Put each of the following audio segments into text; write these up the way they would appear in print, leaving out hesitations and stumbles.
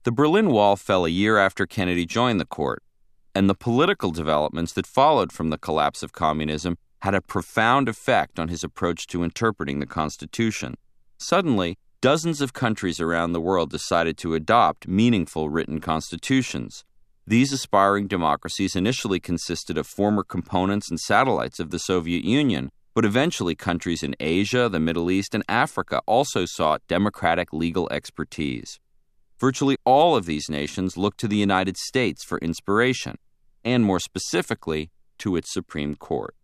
The Berlin Wall fell a year after Kennedy joined the court, and the political developments that followed from the collapse of communism had a profound effect on his approach to interpreting the Constitution. Suddenly, dozens of countries around the world decided to adopt meaningful written constitutions. These aspiring democracies initially consisted of former components and satellites of the Soviet Union, but eventually countries in Asia, the Middle East, and Africa also sought democratic legal expertise. Virtually all of these nations looked to the United States for inspiration, and more specifically, to its Supreme Court.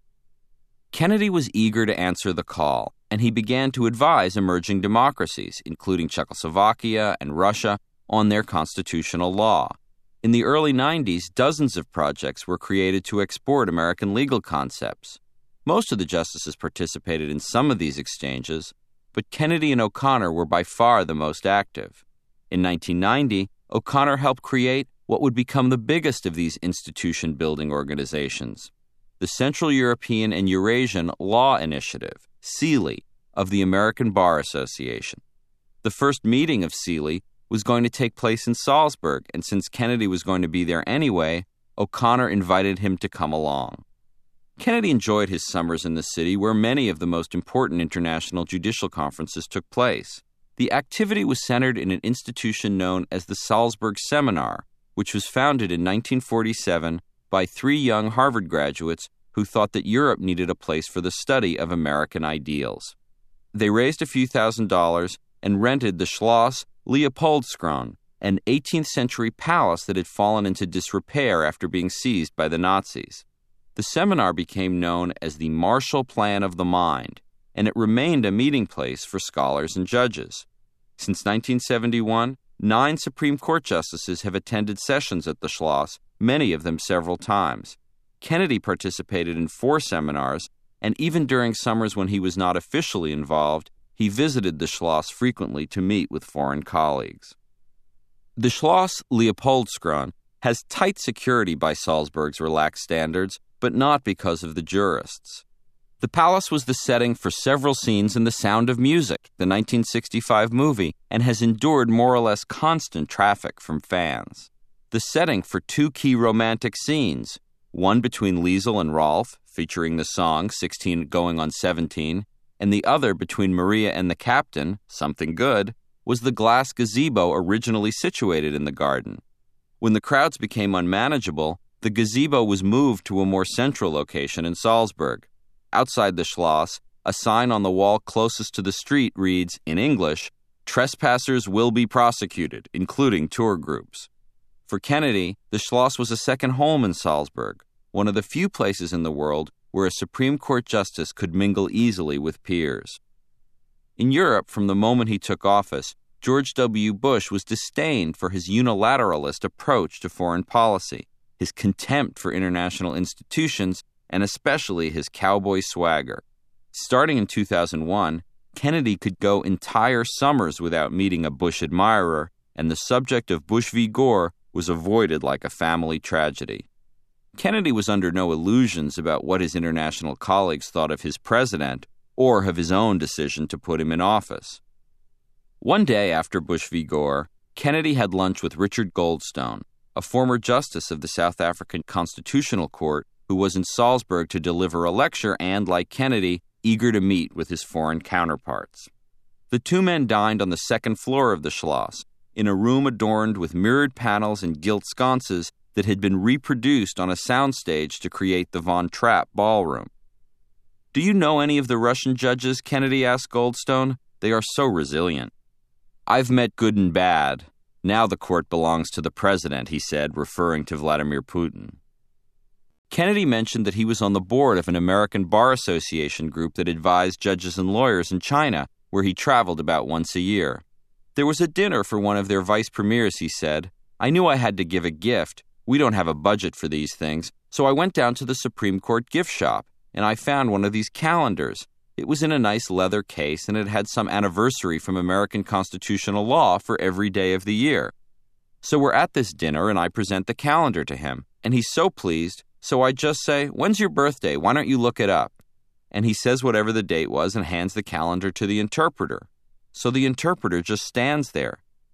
Kennedy was eager to answer the call, and he began to advise emerging democracies, including Czechoslovakia and Russia, on their constitutional law. In the early 90s, dozens of projects were created to export American legal concepts. Most of the justices participated in some of these exchanges, but Kennedy and O'Connor were by far the most active. In 1990, O'Connor helped create what would become the biggest of these institution-building organizations, the Central European and Eurasian Law Initiative, CELI, of the American Bar Association. The first meeting of CELI was going to take place in Salzburg, and since Kennedy was going to be there anyway, O'Connor invited him to come along. Kennedy enjoyed his summers in the city where many of the most important international judicial conferences took place. The activity was centered in an institution known as the Salzburg Seminar, which was founded in 1947 by 3 young Harvard graduates who thought that Europe needed a place for the study of American ideals. They raised a few $1,000s and rented the Schloss Leopoldskron, an 18th-century palace that had fallen into disrepair after being seized by the Nazis. The seminar became known as the Marshall Plan of the Mind, and it remained a meeting place for scholars and judges. Since 1971, 9 Supreme Court justices have attended sessions at the Schloss, many of them several times. Kennedy participated in 4 seminars, and even during summers when he was not officially involved, he visited the Schloss frequently to meet with foreign colleagues. The Schloss Leopoldskron has tight security by Salzburg's relaxed standards, but not because of the jurists. The palace was the setting for several scenes in The Sound of Music, the 1965 movie, and has endured more or less constant traffic from fans. The setting for 2 key romantic scenes, one between Liesl and Rolf, featuring the song 16 Going on 17, and the other between Maria and the captain, Something Good, was the glass gazebo originally situated in the garden. When the crowds became unmanageable, the gazebo was moved to a more central location in Salzburg. Outside the Schloss, a sign on the wall closest to the street reads, in English, "Trespassers will be prosecuted, including tour groups." For Kennedy, the Schloss was a second home in Salzburg, one of the few places in the world where a Supreme Court justice could mingle easily with peers. In Europe, from the moment he took office, George W. Bush was disdained for his unilateralist approach to foreign policy, his contempt for international institutions, and especially his cowboy swagger. Starting in 2001, Kennedy could go entire summers without meeting a Bush admirer, and the subject of Bush v. Gore was avoided like a family tragedy. Kennedy was under no illusions about what his international colleagues thought of his president or of his own decision to put him in office. One day after Bush v. Gore, Kennedy had lunch with Richard Goldstone, a former justice of the South African Constitutional Court who was in Salzburg to deliver a lecture and, like Kennedy, eager to meet with his foreign counterparts. The 2 men dined on the second floor of the Schloss, in a room adorned with mirrored panels and gilt sconces that had been reproduced on a soundstage to create the Von Trapp ballroom. "Do you know any of the Russian judges?" Kennedy asked Goldstone. "They are so resilient." "I've met good and bad. Now the court belongs to the president," he said, referring to Vladimir Putin. Kennedy mentioned that he was on the board of an American Bar Association group that advised judges and lawyers in China, where he traveled about once a year. "There was a dinner for one of their vice premiers," he said. "I knew I had to give a gift. We don't have a budget for these things, so I went down to the Supreme Court gift shop, and I found one of these calendars. It was in a nice leather case, and it had some anniversary from American constitutional law for every day of the year. So we're at this dinner, and I present the calendar to him, and he's so pleased, so I just say, 'When's your birthday? Why don't you look it up?' And he says whatever the date was and hands the calendar to the interpreter. So the interpreter just stands there.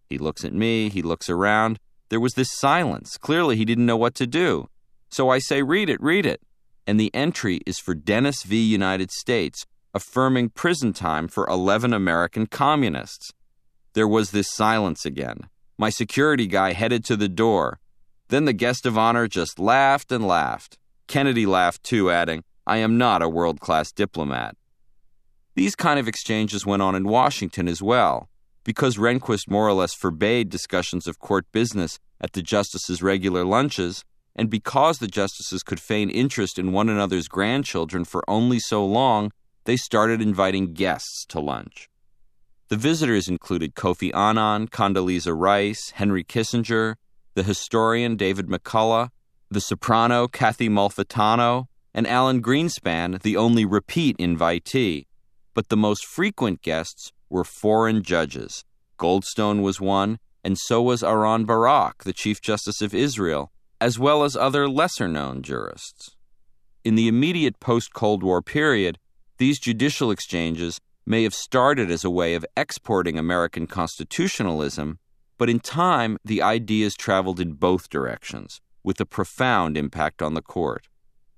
He looks at me, he looks around. There was this silence. Clearly, he didn't know what to do. So I say, read it. And the entry is for Dennis v. United States, affirming prison time for 11 American communists. There was this silence again. My security guy headed to the door. Then the guest of honor just laughed and laughed. Kennedy laughed too, adding, "I am not a world-class diplomat." These kind of exchanges went on in Washington as well. Because Rehnquist more or less forbade discussions of court business at the justices' regular lunches, and because the justices could feign interest in one another's grandchildren for only so long, they started inviting guests to lunch. The visitors included Kofi Annan, Condoleezza Rice, Henry Kissinger, the historian David McCullough, the soprano Kathy Malfitano, and Alan Greenspan, the only repeat invitee. But the most frequent guests were foreign judges. Goldstone was one, and so was Aaron Barak, the Chief Justice of Israel, as well as other lesser-known jurists. In the immediate post-Cold War period, these judicial exchanges may have started as a way of exporting American constitutionalism, but in time, the ideas traveled in both directions, with a profound impact on the court.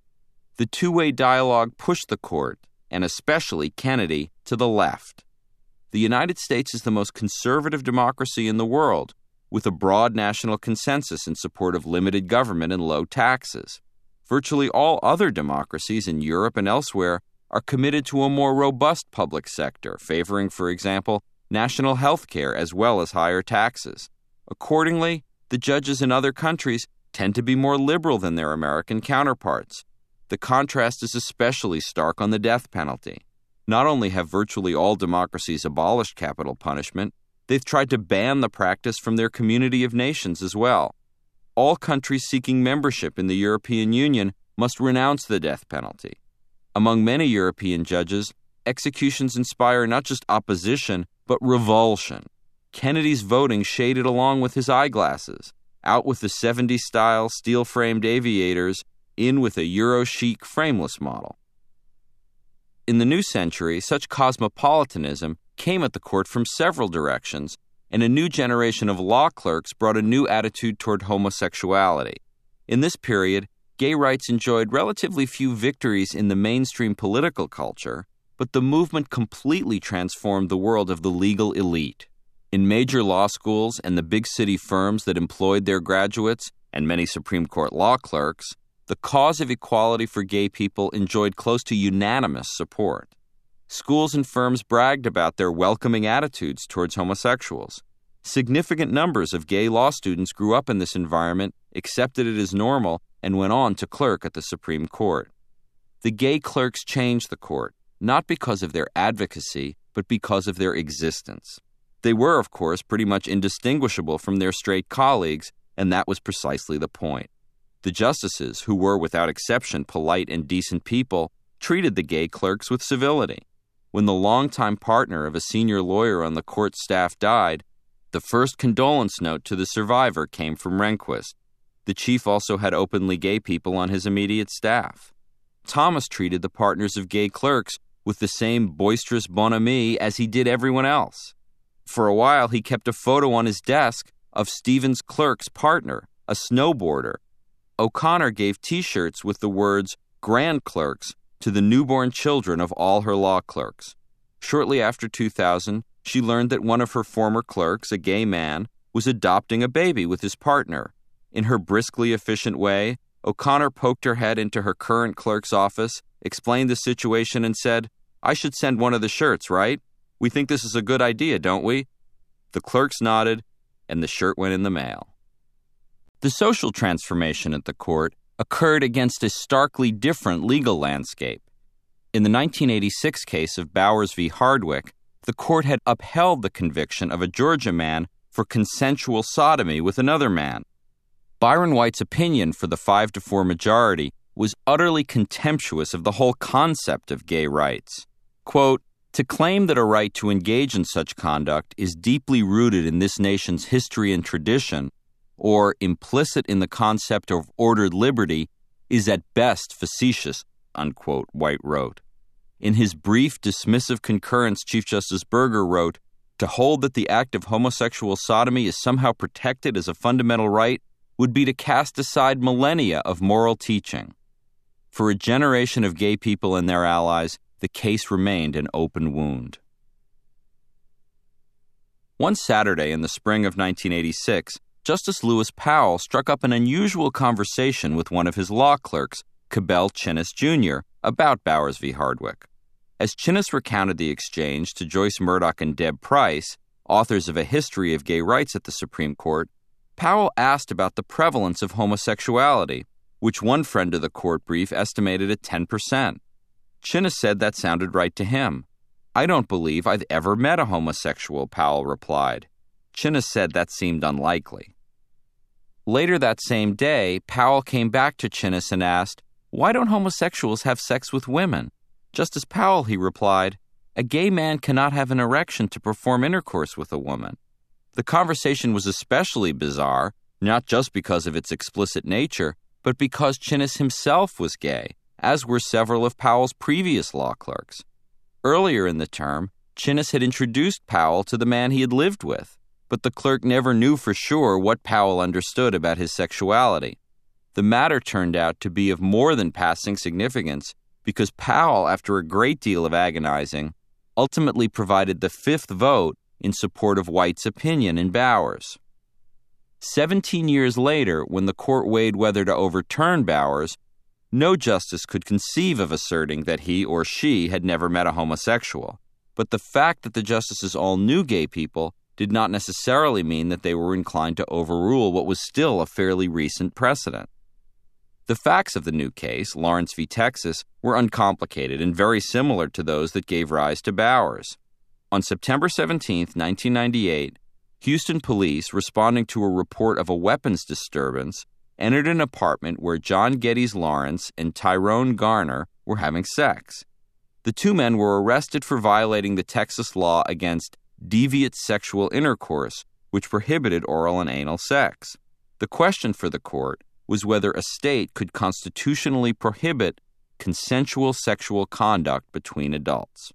The two-way dialogue pushed the court, and especially Kennedy, to the left. The United States is the most conservative democracy in the world, with a broad national consensus in support of limited government and low taxes. Virtually all other democracies in Europe and elsewhere are committed to a more robust public sector, favoring, for example, national health care as well as higher taxes. Accordingly, the judges in other countries tend to be more liberal than their American counterparts. The contrast is especially stark on the death penalty. Not only have virtually all democracies abolished capital punishment, they've tried to ban the practice from their community of nations as well. All countries seeking membership in the European Union must renounce the death penalty. Among many European judges, executions inspire not just opposition, but revulsion. Kennedy's voting shaded along with his eyeglasses, out with the 70s-style steel-framed aviators, in with a Euro-chic frameless model. In the new century, such cosmopolitanism came at the court from several directions, and a new generation of law clerks brought a new attitude toward homosexuality. In this period, gay rights enjoyed relatively few victories in the mainstream political culture, but the movement completely transformed the world of the legal elite. In major law schools and the big city firms that employed their graduates, and many Supreme Court law clerks, the cause of equality for gay people enjoyed close to unanimous support. Schools and firms bragged about their welcoming attitudes towards homosexuals. Significant numbers of gay law students grew up in this environment, accepted it as normal, and went on to clerk at the Supreme Court. The gay clerks changed the court, not because of their advocacy, but because of their existence. They were, of course, pretty much indistinguishable from their straight colleagues, and that was precisely the point. The justices, who were without exception polite and decent people, treated the gay clerks with civility. When the longtime partner of a senior lawyer on the court staff died, the first condolence note to the survivor came from Rehnquist. The chief also had openly gay people on his immediate staff. Thomas treated the partners of gay clerks with the same boisterous bonhomie as he did everyone else. For a while, he kept a photo on his desk of Stevens' clerk's partner, a snowboarder. O'Connor gave T-shirts with the words "Grand Clerks" to the newborn children of all her law clerks. Shortly after 2000, she learned that one of her former clerks, a gay man, was adopting a baby with his partner. In her briskly efficient way, O'Connor poked her head into her current clerk's office, explained the situation, and said, "I should send one of the shirts, right? We think this is a good idea, don't we?" The clerks nodded, and the shirt went in the mail. The social transformation at the court occurred against a starkly different legal landscape. In the 1986 case of Bowers v. Hardwick, the court had upheld the conviction of a Georgia man for consensual sodomy with another man. Byron White's opinion for the 5-4 majority was utterly contemptuous of the whole concept of gay rights. Quote, "To claim that a right to engage in such conduct is deeply rooted in this nation's history and tradition, or implicit in the concept of ordered liberty, is at best facetious," unquote, White wrote. In his brief, dismissive concurrence, Chief Justice Burger wrote, To hold that the act of homosexual sodomy is somehow protected as a fundamental right would be to cast aside millennia of moral teaching. For a generation of gay people and their allies, the case remained an open wound. One Saturday in the spring of 1986, Justice Lewis Powell struck up an unusual conversation with one of his law clerks, Cabell Chinnis Jr., about Bowers v. Hardwick. As Chinnis recounted the exchange to Joyce Murdoch and Deb Price, authors of A History of Gay Rights at the Supreme Court, Powell asked about the prevalence of homosexuality, which one friend of the court brief estimated at 10%. Chinnis said that sounded right to him. "I don't believe I've ever met a homosexual," Powell replied. Chinnis said that seemed unlikely. Later that same day, Powell came back to Chinnis and asked, "Why don't homosexuals have sex with women?" "Justice Powell," he replied, "a gay man cannot have an erection to perform intercourse with a woman." The conversation was especially bizarre, not just because of its explicit nature, but because Chinnis himself was gay, as were several of Powell's previous law clerks. Earlier in the term, Chinnis had introduced Powell to the man he had lived with, but the clerk never knew for sure what Powell understood about his sexuality. The matter turned out to be of more than passing significance because Powell, after a great deal of agonizing, ultimately provided the fifth vote in support of White's opinion in Bowers. 17 years later, when the court weighed whether to overturn Bowers, no justice could conceive of asserting that he or she had never met a homosexual. But the fact that the justices all knew gay people did not necessarily mean that they were inclined to overrule what was still a fairly recent precedent. The facts of the new case, Lawrence v. Texas, were uncomplicated and very similar to those that gave rise to Bowers. On September 17, 1998, Houston police, responding to a report of a weapons disturbance, entered an apartment where John Geddes Lawrence and Tyrone Garner were having sex. The two men were arrested for violating the Texas law against deviant sexual intercourse, which prohibited oral and anal sex. The question for the court was whether a state could constitutionally prohibit consensual sexual conduct between adults.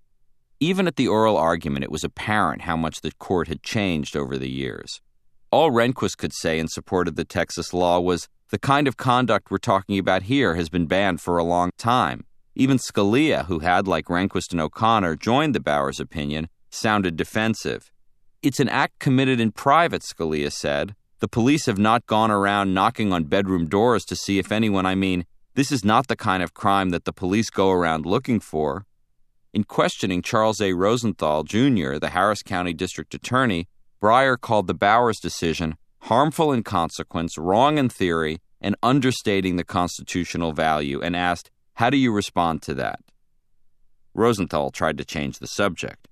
Even at the oral argument, it was apparent how much the court had changed over the years. All Rehnquist could say in support of the Texas law was, "The kind of conduct we're talking about here has been banned for a long time." Even Scalia, who had, like Rehnquist and O'Connor, joined the Bowers opinion, sounded defensive. "It's an act committed in private," Scalia said. "The police have not gone around knocking on bedroom doors to see if anyone, this is not the kind of crime that the police go around looking for." In questioning Charles A. Rosenthal, Jr., the Harris County District Attorney, Breyer called the Bowers decision harmful in consequence, wrong in theory, and understating the constitutional value, and asked, "How do you respond to that?" Rosenthal tried to change the subject.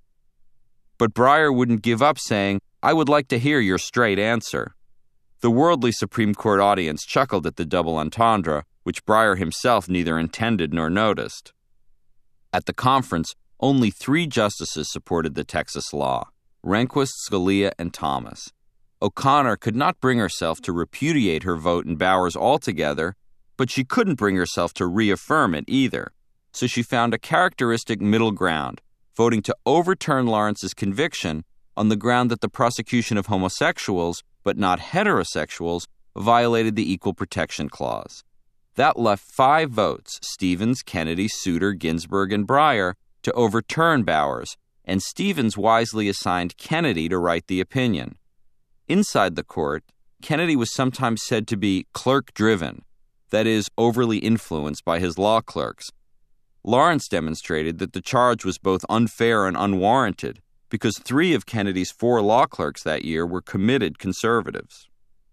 But Breyer wouldn't give up, saying, "I would like to hear your straight answer." The worldly Supreme Court audience chuckled at the double entendre, which Breyer himself neither intended nor noticed. At the conference, only 3 justices supported the Texas law: Rehnquist, Scalia, and Thomas. O'Connor could not bring herself to repudiate her vote in Bowers altogether, but she couldn't bring herself to reaffirm it either. So she found a characteristic middle ground, voting to overturn Lawrence's conviction on the ground that the prosecution of homosexuals, but not heterosexuals, violated the Equal Protection Clause. That left 5 votes, Stevens, Kennedy, Souter, Ginsburg, and Breyer, to overturn Bowers, and Stevens wisely assigned Kennedy to write the opinion. Inside the court, Kennedy was sometimes said to be clerk-driven, that is, overly influenced by his law clerks. Lawrence demonstrated that the charge was both unfair and unwarranted because 3 of Kennedy's 4 law clerks that year were committed conservatives.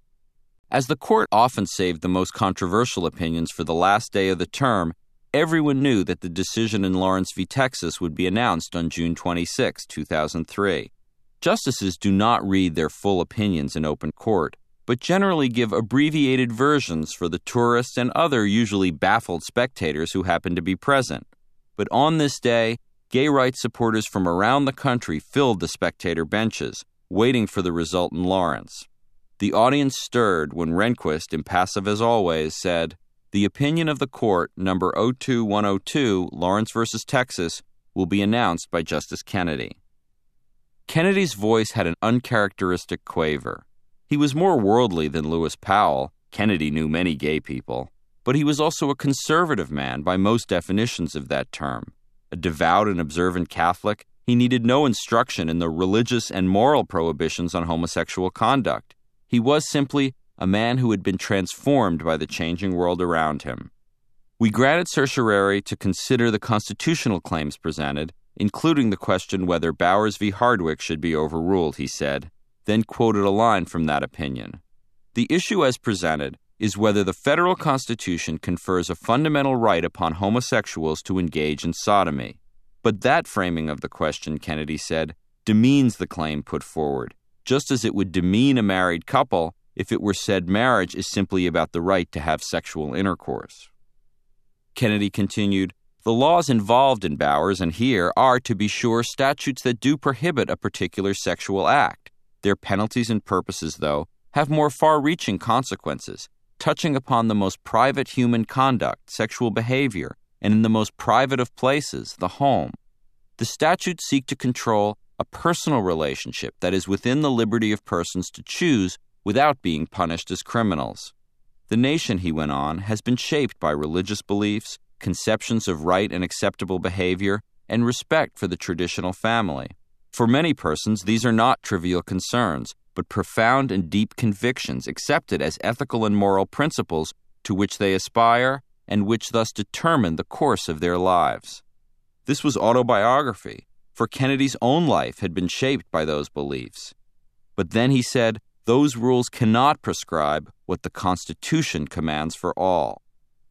As the court often saved the most controversial opinions for the last day of the term, everyone knew that the decision in Lawrence v. Texas would be announced on June 26, 2003. Justices do not read their full opinions in open court, but generally give abbreviated versions for the tourists and other usually baffled spectators who happen to be present. But on this day, gay rights supporters from around the country filled the spectator benches, waiting for the result in Lawrence. The audience stirred when Rehnquist, impassive as always, said, "The opinion of the court, number 02102, Lawrence v. Texas, will be announced by Justice Kennedy." Kennedy's voice had an uncharacteristic quaver. He was more worldly than Lewis Powell. Kennedy knew many gay people. But he was also a conservative man by most definitions of that term. A devout and observant Catholic, he needed no instruction in the religious and moral prohibitions on homosexual conduct. He was simply a man who had been transformed by the changing world around him. We granted certiorari to consider the constitutional claims presented, including the question whether Bowers v. Hardwick should be overruled, he said, then quoted a line from that opinion. The issue as presented is whether the federal Constitution confers a fundamental right upon homosexuals to engage in sodomy. But that framing of the question, Kennedy said, demeans the claim put forward, just as it would demean a married couple if it were said marriage is simply about the right to have sexual intercourse. Kennedy continued, the laws involved in Bowers and here are, to be sure, statutes that do prohibit a particular sexual act. Their penalties and purposes, though, have more far-reaching consequences, touching upon the most private human conduct, sexual behavior, and in the most private of places, the home. The statutes seek to control a personal relationship that is within the liberty of persons to choose without being punished as criminals. The nation, he went on, has been shaped by religious beliefs, conceptions of right and acceptable behavior, and respect for the traditional family. For many persons, these are not trivial concerns, but profound and deep convictions accepted as ethical and moral principles to which they aspire and which thus determine the course of their lives. This was autobiography, for Kennedy's own life had been shaped by those beliefs. But then he said, those rules cannot prescribe what the Constitution commands for all.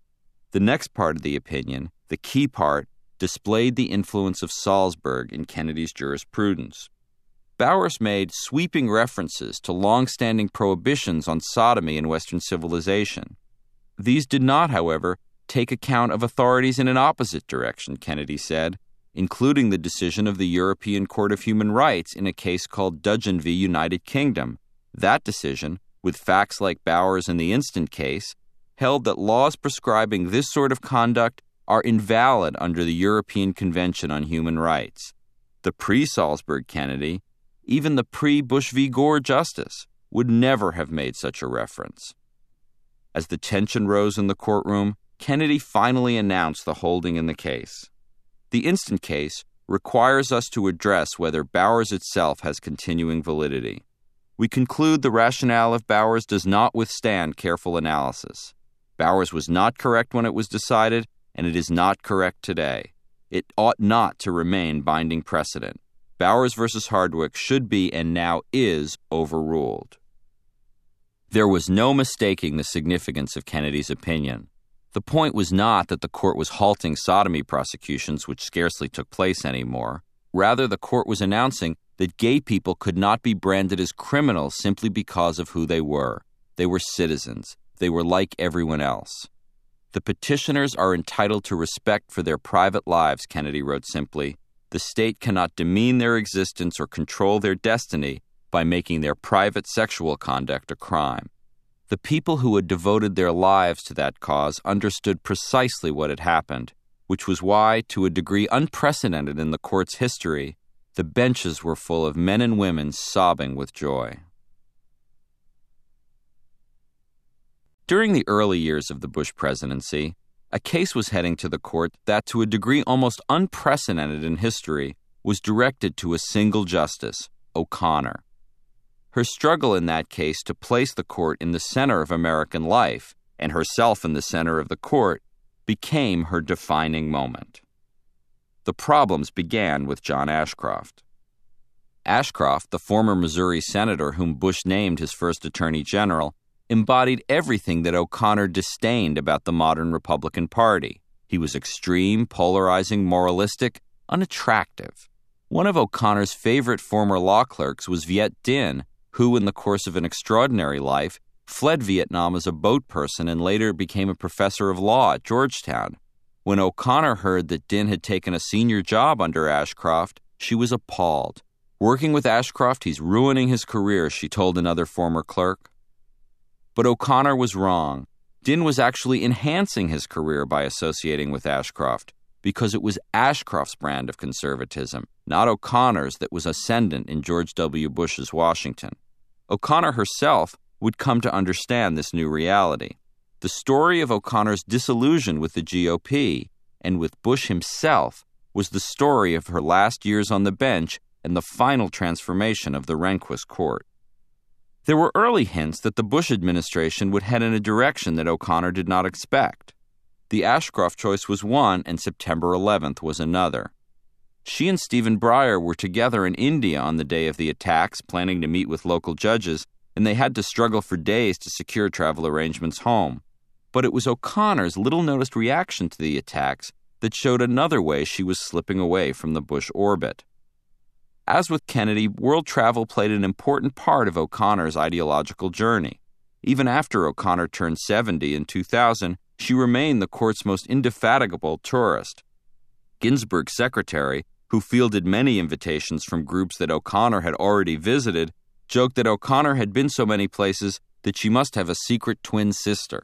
The next part of the opinion, the key part, displayed the influence of Salzburg in Kennedy's jurisprudence. Bowers made sweeping references to long-standing prohibitions on sodomy in Western civilization. These did not, however, take account of authorities in an opposite direction, Kennedy said, including the decision of the European Court of Human Rights in a case called Dudgeon v. United Kingdom. That decision, with facts like Bowers in the instant case, held that laws prescribing this sort of conduct are invalid under the European Convention on Human Rights. The pre-Salzburg Kennedy, even the pre-Bush v. Gore justice, would never have made such a reference. As the tension rose in the courtroom, Kennedy finally announced the holding in the case. The instant case requires us to address whether Bowers itself has continuing validity. We conclude the rationale of Bowers does not withstand careful analysis. Bowers was not correct when it was decided, and it is not correct today. It ought not to remain binding precedent. Bowers v. Hardwick should be and now is overruled. There was no mistaking the significance of Kennedy's opinion. The point was not that the court was halting sodomy prosecutions, which scarcely took place anymore. Rather, the court was announcing that gay people could not be branded as criminals simply because of who they were. They were citizens. They were like everyone else. The petitioners are entitled to respect for their private lives, Kennedy wrote simply. The state cannot demean their existence or control their destiny by making their private sexual conduct a crime. The people who had devoted their lives to that cause understood precisely what had happened, which was why, to a degree unprecedented in the court's history, the benches were full of men and women sobbing with joy. During the early years of the Bush presidency, a case was heading to the court that, to a degree almost unprecedented in history, was directed to a single justice, O'Connor. Her struggle in that case to place the court in the center of American life, and herself in the center of the court, became her defining moment. The problems began with John Ashcroft. Ashcroft, the former Missouri senator whom Bush named his first attorney general, embodied everything that O'Connor disdained about the modern Republican Party. He was extreme, polarizing, moralistic, unattractive. One of O'Connor's favorite former law clerks was Viet Dinh, who, in the course of an extraordinary life, fled Vietnam as a boat person and later became a professor of law at Georgetown. When O'Connor heard that Dinh had taken a senior job under Ashcroft, she was appalled. Working with Ashcroft, he's ruining his career, she told another former clerk. But O'Connor was wrong. Dinh was actually enhancing his career by associating with Ashcroft. because it was Ashcroft's brand of conservatism, not O'Connor's, that was ascendant in George W. Bush's Washington. O'Connor herself would come to understand this new reality. The story of O'Connor's disillusion with the GOP and with Bush himself was the story of her last years on the bench and the final transformation of the Rehnquist court. There were early hints that the Bush administration would head in a direction that O'Connor did not expect. The Ashcroft choice was one, and September 11th was another. She and Stephen Breyer were together in India on the day of the attacks, planning to meet with local judges, and they had to struggle for days to secure travel arrangements home. But it was O'Connor's little-noticed reaction to the attacks that showed another way she was slipping away from the Bush orbit. As with Kennedy, world travel played an important part of O'Connor's ideological journey. Even after O'Connor turned 70 in 2000, she remained the court's most indefatigable tourist. Ginsburg's secretary, who fielded many invitations from groups that O'Connor had already visited, joked that O'Connor had been so many places that she must have a secret twin sister.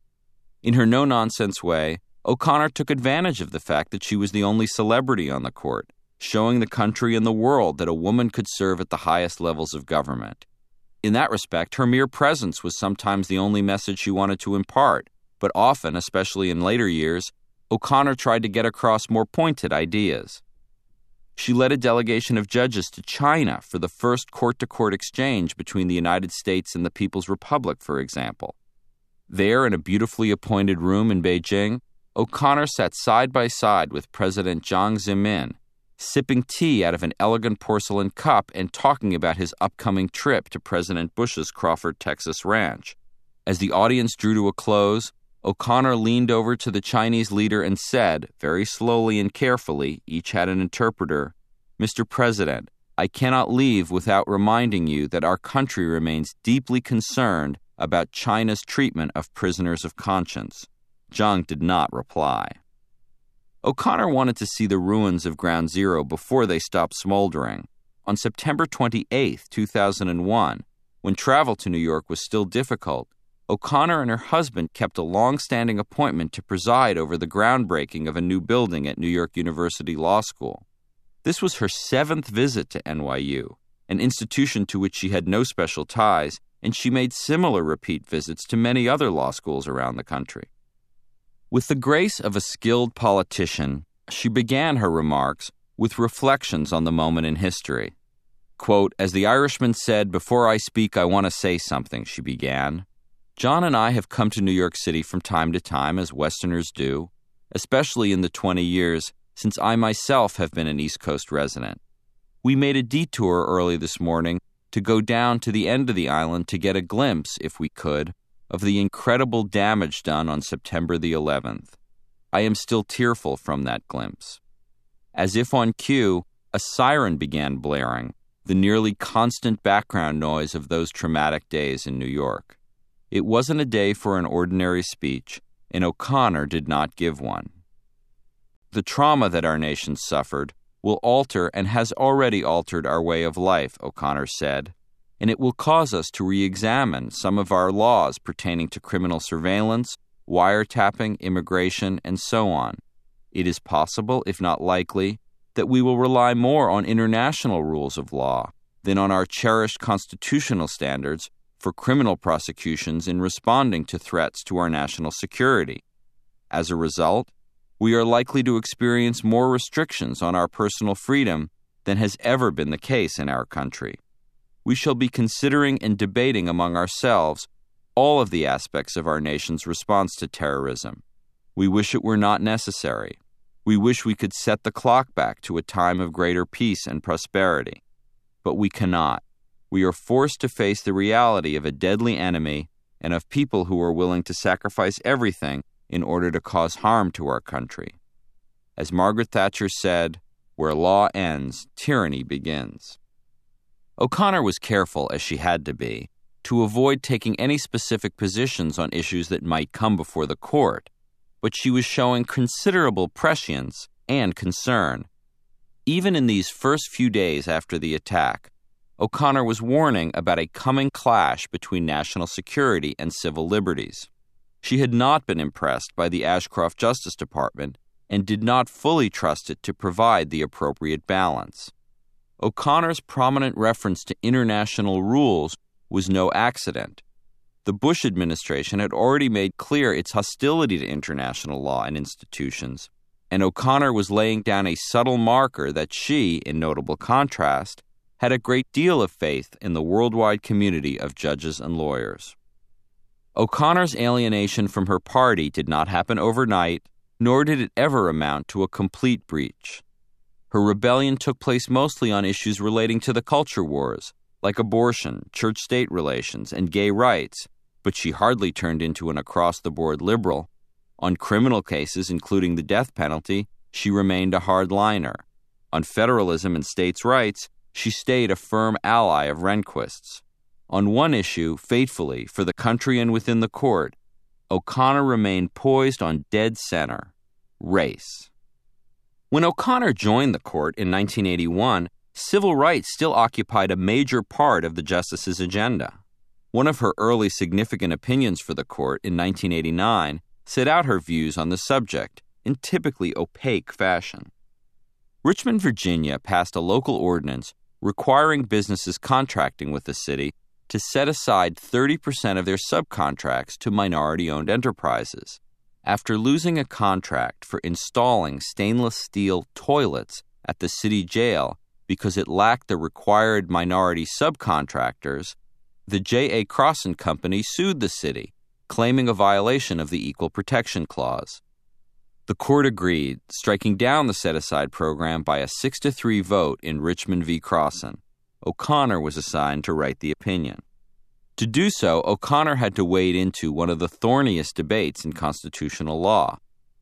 In her no-nonsense way, O'Connor took advantage of the fact that she was the only celebrity on the court, showing the country and the world that a woman could serve at the highest levels of government. In that respect, her mere presence was sometimes the only message she wanted to impart, but often, especially in later years, O'Connor tried to get across more pointed ideas. She led a delegation of judges to China for the first court-to-court exchange between the United States and the People's Republic, for example. There, in a beautifully appointed room in Beijing, O'Connor sat side by side with President Jiang Zemin, sipping tea out of an elegant porcelain cup and talking about his upcoming trip to President Bush's Crawford, Texas ranch. As the audience drew to a close, O'Connor leaned over to the Chinese leader and said, very slowly and carefully, each had an interpreter, "Mr. President, I cannot leave without reminding you that our country remains deeply concerned about China's treatment of prisoners of conscience." Jiang did not reply. O'Connor wanted to see the ruins of Ground Zero before they stopped smoldering. On September 28, 2001, when travel to New York was still difficult, O'Connor and her husband kept a long-standing appointment to preside over the groundbreaking of a new building at New York University Law School. This was her 7th visit to NYU, an institution to which she had no special ties, and she made similar repeat visits to many other law schools around the country. With the grace of a skilled politician, she began her remarks with reflections on the moment in history. Quote, "As the Irishman said, before I speak, I want to say something," she began. "John and I have come to New York City from time to time, as Westerners do, especially in the 20 years since I myself have been an East Coast resident. We made a detour early this morning to go down to the end of the island to get a glimpse, if we could, of the incredible damage done on September the 11th. I am still tearful from that glimpse." As if on cue, a siren began blaring, the nearly constant background noise of those traumatic days in New York. It wasn't a day for an ordinary speech, and O'Connor did not give one. "The trauma that our nation suffered will alter and has already altered our way of life," O'Connor said, "and it will cause us to re-examine some of our laws pertaining to criminal surveillance, wiretapping, immigration, and so on. It is possible, if not likely, that we will rely more on international rules of law than on our cherished constitutional standards for criminal prosecutions in responding to threats to our national security. As a result, we are likely to experience more restrictions on our personal freedom than has ever been the case in our country. We shall be considering and debating among ourselves all of the aspects of our nation's response to terrorism. We wish it were not necessary. We wish we could set the clock back to a time of greater peace and prosperity. But we cannot. We are forced to face the reality of a deadly enemy and of people who are willing to sacrifice everything in order to cause harm to our country. As Margaret Thatcher said, where law ends, tyranny begins." O'Connor was careful, as she had to be, to avoid taking any specific positions on issues that might come before the court, but she was showing considerable prescience and concern. Even in these first few days after the attack, O'Connor was warning about a coming clash between national security and civil liberties. She had not been impressed by the Ashcroft Justice Department, and did not fully trust it to provide the appropriate balance. O'Connor's prominent reference to international rules was no accident. The Bush administration had already made clear its hostility to international law and institutions, and O'Connor was laying down a subtle marker that she, in notable contrast, had a great deal of faith in the worldwide community of judges and lawyers. O'Connor's alienation from her party did not happen overnight, nor did it ever amount to a complete breach. Her rebellion took place mostly on issues relating to the culture wars, like abortion, church-state relations, and gay rights, but she hardly turned into an across-the-board liberal. On criminal cases, including the death penalty, she remained a hardliner. On federalism and states' rights, she stayed a firm ally of Rehnquist's. On one issue, faithfully, for the country and within the court, O'Connor remained poised on dead center: race. When O'Connor joined the court in 1981, civil rights still occupied a major part of the justice's agenda. One of her early significant opinions for the court in 1989 set out her views on the subject in typically opaque fashion. Richmond, Virginia passed a local ordinance requiring businesses contracting with the city to set aside 30% of their subcontracts to minority-owned enterprises. After losing a contract for installing stainless steel toilets at the city jail because it lacked the required minority subcontractors, the J.A. Crossan Company sued the city, claiming a violation of the Equal Protection Clause. The court agreed, striking down the set-aside program by a 6-3 vote in Richmond v. Crossan. O'Connor was assigned to write the opinion. To do so, O'Connor had to wade into one of the thorniest debates in constitutional law.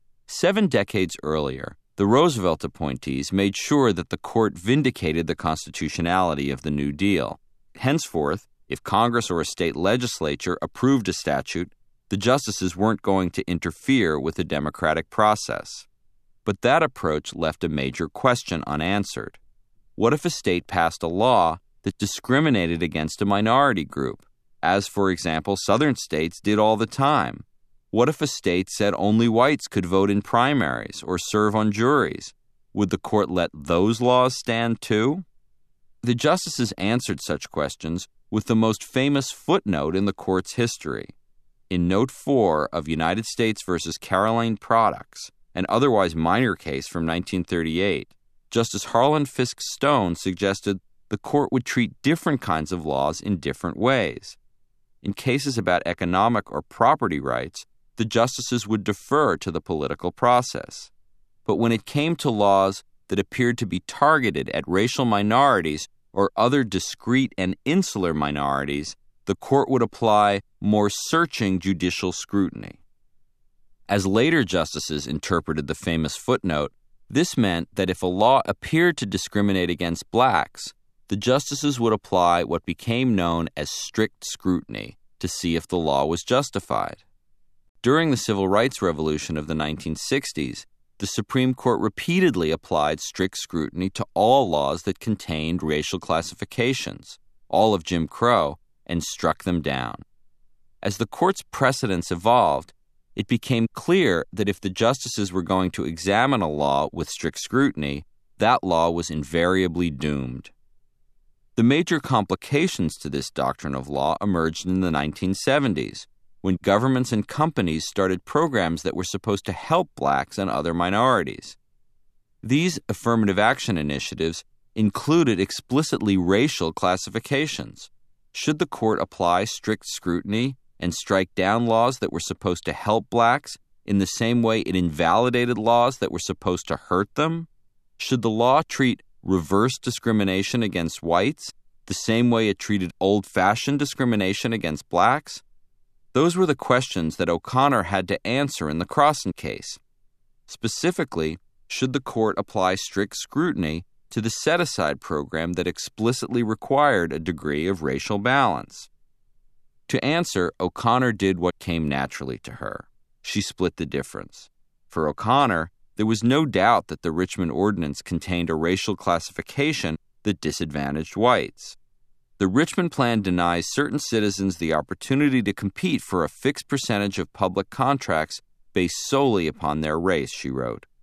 7 decades earlier, the Roosevelt appointees made sure that the court vindicated the constitutionality of the New Deal. Henceforth, if Congress or a state legislature approved a statute, the justices weren't going to interfere with the democratic process. But that approach left a major question unanswered. What if a state passed a law that discriminated against a minority group, as, for example, Southern states did all the time? What if a state said only whites could vote in primaries or serve on juries? Would the court let those laws stand too? The justices answered such questions with the most famous footnote in the court's history. In Note 4 of United States v. Caroline Products, an otherwise minor case from 1938, Justice Harlan Fiske Stone suggested the court would treat different kinds of laws in different ways. In cases about economic or property rights, the justices would defer to the political process. But when it came to laws that appeared to be targeted at racial minorities or other discrete and insular minorities, the court would apply more searching judicial scrutiny. As later justices interpreted the famous footnote, this meant that if a law appeared to discriminate against blacks, the justices would apply what became known as strict scrutiny to see if the law was justified. During the Civil Rights Revolution of the 1960s, the Supreme Court repeatedly applied strict scrutiny to all laws that contained racial classifications, all of Jim Crow, and struck them down. As the court's precedents evolved, it became clear that if the justices were going to examine a law with strict scrutiny, that law was invariably doomed. The major complications to this doctrine of law emerged in the 1970s, when governments and companies started programs that were supposed to help blacks and other minorities. These affirmative action initiatives included explicitly racial classifications. Should the court apply strict scrutiny and strike down laws that were supposed to help blacks in the same way it invalidated laws that were supposed to hurt them? Should the law treat reverse discrimination against whites the same way it treated old-fashioned discrimination against blacks? Those were the questions that O'Connor had to answer in the Crossan case. Specifically, should the court apply strict scrutiny to the set-aside program that explicitly required a degree of racial balance? To answer, O'Connor did what came naturally to her. She split the difference. For O'Connor, there was no doubt that the Richmond Ordinance contained a racial classification that disadvantaged whites. The Richmond Plan denies certain citizens the opportunity to compete for a fixed percentage of public contracts based solely upon their race, she wrote.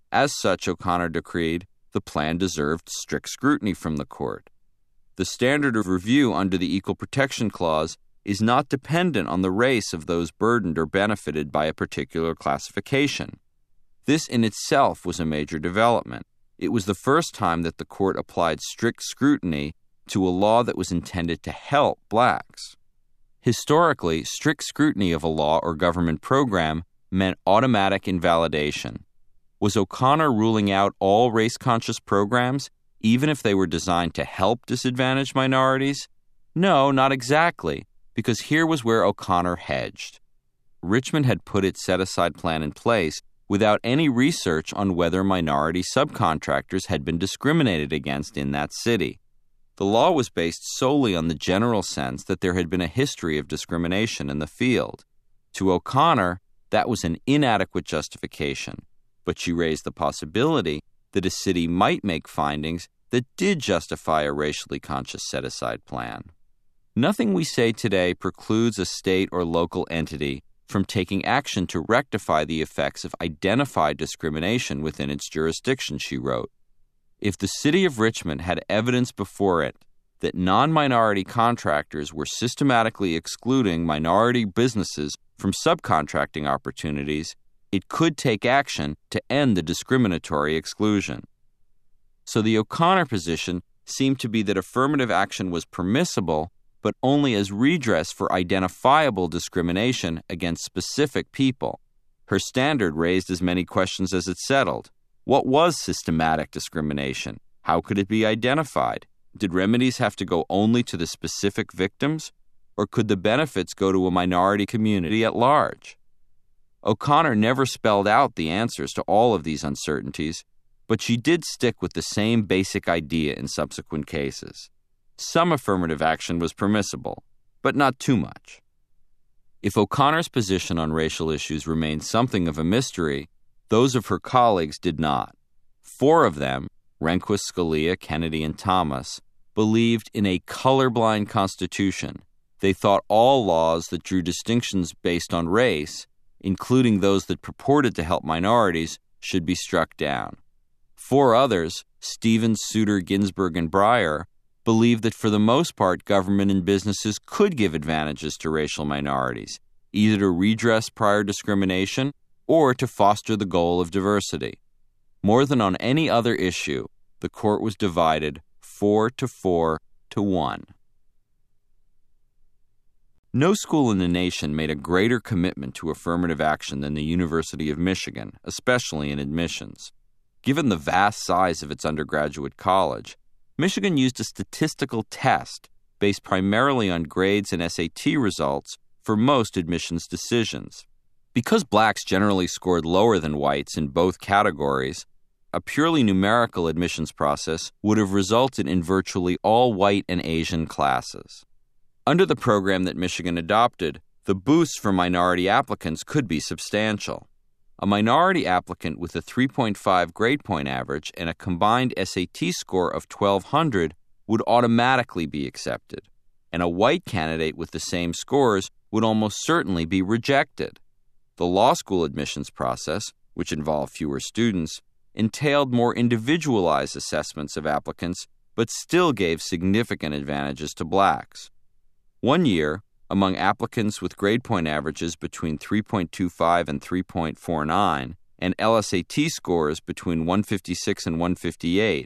As such, O'Connor decreed the plan deserved strict scrutiny from the court. The standard of review under the Equal Protection Clause is not dependent on the race of those burdened or benefited by a particular classification. This in itself was a major development. It was the first time that the court applied strict scrutiny to a law that was intended to help blacks. Historically, strict scrutiny of a law or government program meant automatic invalidation. Was O'Connor ruling out all race-conscious programs, even if they were designed to help disadvantaged minorities? No, not exactly, because here was where O'Connor hedged. Richmond had put its set-aside plan in place without any research on whether minority subcontractors had been discriminated against in that city. The law was based solely on the general sense that there had been a history of discrimination in the field. To O'Connor, that was an inadequate justification, but she raised the possibility that a city might make findings that did justify a racially conscious set-aside plan. Nothing we say today precludes a state or local entity from taking action to rectify the effects of identified discrimination within its jurisdiction, she wrote. If the city of Richmond had evidence before it that non-minority contractors were systematically excluding minority businesses from subcontracting opportunities, it could take action to end the discriminatory exclusion. So the O'Connor position seemed to be that affirmative action was permissible, but only as redress for identifiable discrimination against specific people. Her standard raised as many questions as it settled. What was systematic discrimination? How could it be identified? Did remedies have to go only to the specific victims, or could the benefits go to a minority community at large? O'Connor never spelled out the answers to all of these uncertainties, but she did stick with the same basic idea in subsequent cases. Some affirmative action was permissible, but not too much. If O'Connor's position on racial issues remained something of a mystery, those of her colleagues did not. 4 of them, Rehnquist, Scalia, Kennedy, and Thomas, believed in a colorblind constitution. They thought all laws that drew distinctions based on race, including those that purported to help minorities, should be struck down. 4 others, Stevens, Souter, Ginsburg, and Breyer, believed that for the most part government and businesses could give advantages to racial minorities, either to redress prior discrimination or to foster the goal of diversity. More than on any other issue, the court was divided 4-4-1. No school in the nation made a greater commitment to affirmative action than the University of Michigan, especially in admissions. Given the vast size of its undergraduate college, Michigan used a statistical test based primarily on grades and SAT results for most admissions decisions. Because blacks generally scored lower than whites in both categories, a purely numerical admissions process would have resulted in virtually all white and Asian classes. Under the program that Michigan adopted, the boosts for minority applicants could be substantial. A minority applicant with a 3.5 grade point average and a combined SAT score of 1,200 would automatically be accepted, and a white candidate with the same scores would almost certainly be rejected. The law school admissions process, which involved fewer students, entailed more individualized assessments of applicants, but still gave significant advantages to blacks. One year, among applicants with grade point averages between 3.25 and 3.49 and LSAT scores between 156 and 158,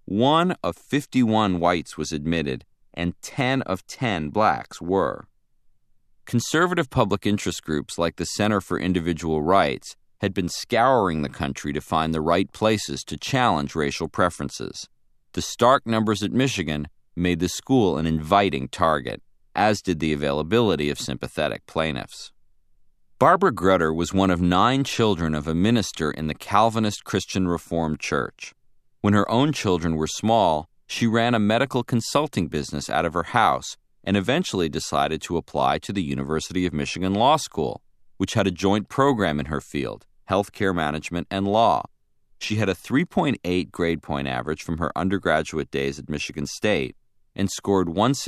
1 of 51 whites was admitted and 10 of 10 blacks were. Conservative public interest groups like the Center for Individual Rights had been scouring the country to find the right places to challenge racial preferences. The stark numbers at Michigan made the school an inviting target, as did the availability of sympathetic plaintiffs. Barbara Grutter was one of 9 children of a minister in the Calvinist Christian Reformed Church. When her own children were small, she ran a medical consulting business out of her house and eventually decided to apply to the University of Michigan Law School, which had a joint program in her field, healthcare management and law. She had a 3.8 grade point average from her undergraduate days at Michigan State and scored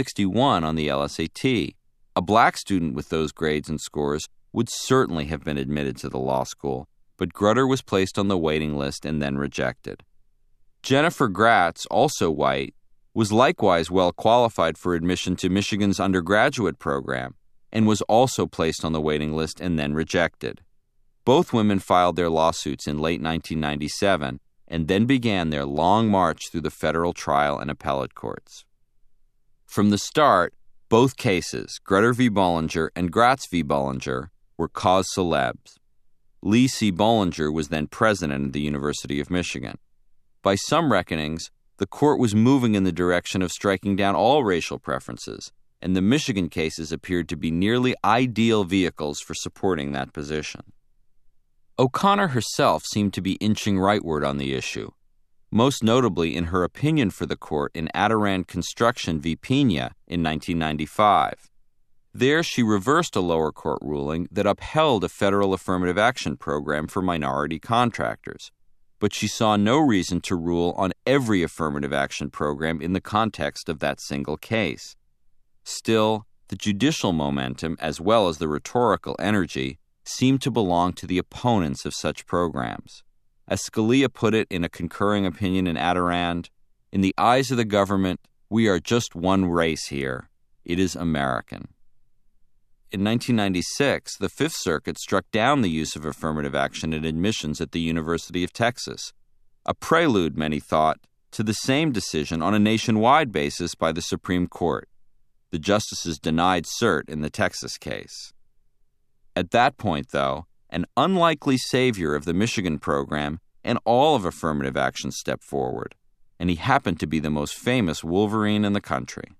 161 on the LSAT. A black student with those grades and scores would certainly have been admitted to the law school, but Grutter was placed on the waiting list and then rejected. Jennifer Gratz, also white, was likewise well qualified for admission to Michigan's undergraduate program and was also placed on the waiting list and then rejected. Both women filed their lawsuits in late 1997 and then began their long march through the federal trial and appellate courts. From the start, both cases, Grutter v. Bollinger and Gratz v. Bollinger, were cause célèbres. Lee C. Bollinger was then president of the University of Michigan. By some reckonings, the court was moving in the direction of striking down all racial preferences, and the Michigan cases appeared to be nearly ideal vehicles for supporting that position. O'Connor herself seemed to be inching rightward on the issue, most notably in her opinion for the court in Adirond Construction v. Pena in 1995. There, she reversed a lower court ruling that upheld a federal affirmative action program for minority contractors, but she saw no reason to rule on every affirmative action program in the context of that single case. Still, the judicial momentum, as well as the rhetorical energy, seemed to belong to the opponents of such programs. As Scalia put it in a concurring opinion in Adirond, "In the eyes of the government, we are just one race here. It is American." In 1996, the Fifth Circuit struck down the use of affirmative action in admissions at the University of Texas, a prelude, many thought, to the same decision on a nationwide basis by the Supreme Court. The justices denied cert in the Texas case. At that point, though, an unlikely savior of the Michigan program and all of affirmative action stepped forward, and he happened to be the most famous Wolverine in the country.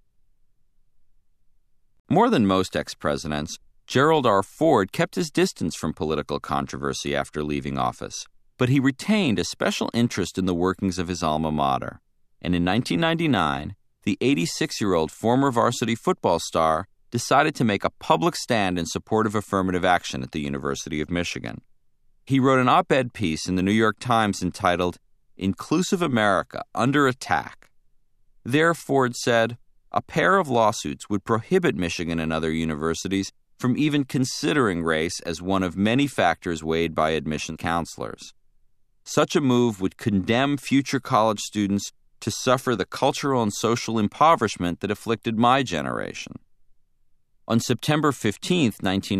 More than most ex-presidents, Gerald R. Ford kept his distance from political controversy after leaving office, but he retained a special interest in the workings of his alma mater. And in 1999, the 86-year-old former varsity football star decided to make a public stand in support of affirmative action at the University of Michigan. He wrote an op-ed piece in the New York Times entitled, "Inclusive America Under Attack." There, Ford said, "A pair of lawsuits would prohibit Michigan and other universities from even considering race as one of many factors weighed by admission counselors. Such a move would condemn future college students to suffer the cultural and social impoverishment that afflicted my generation." On September 15,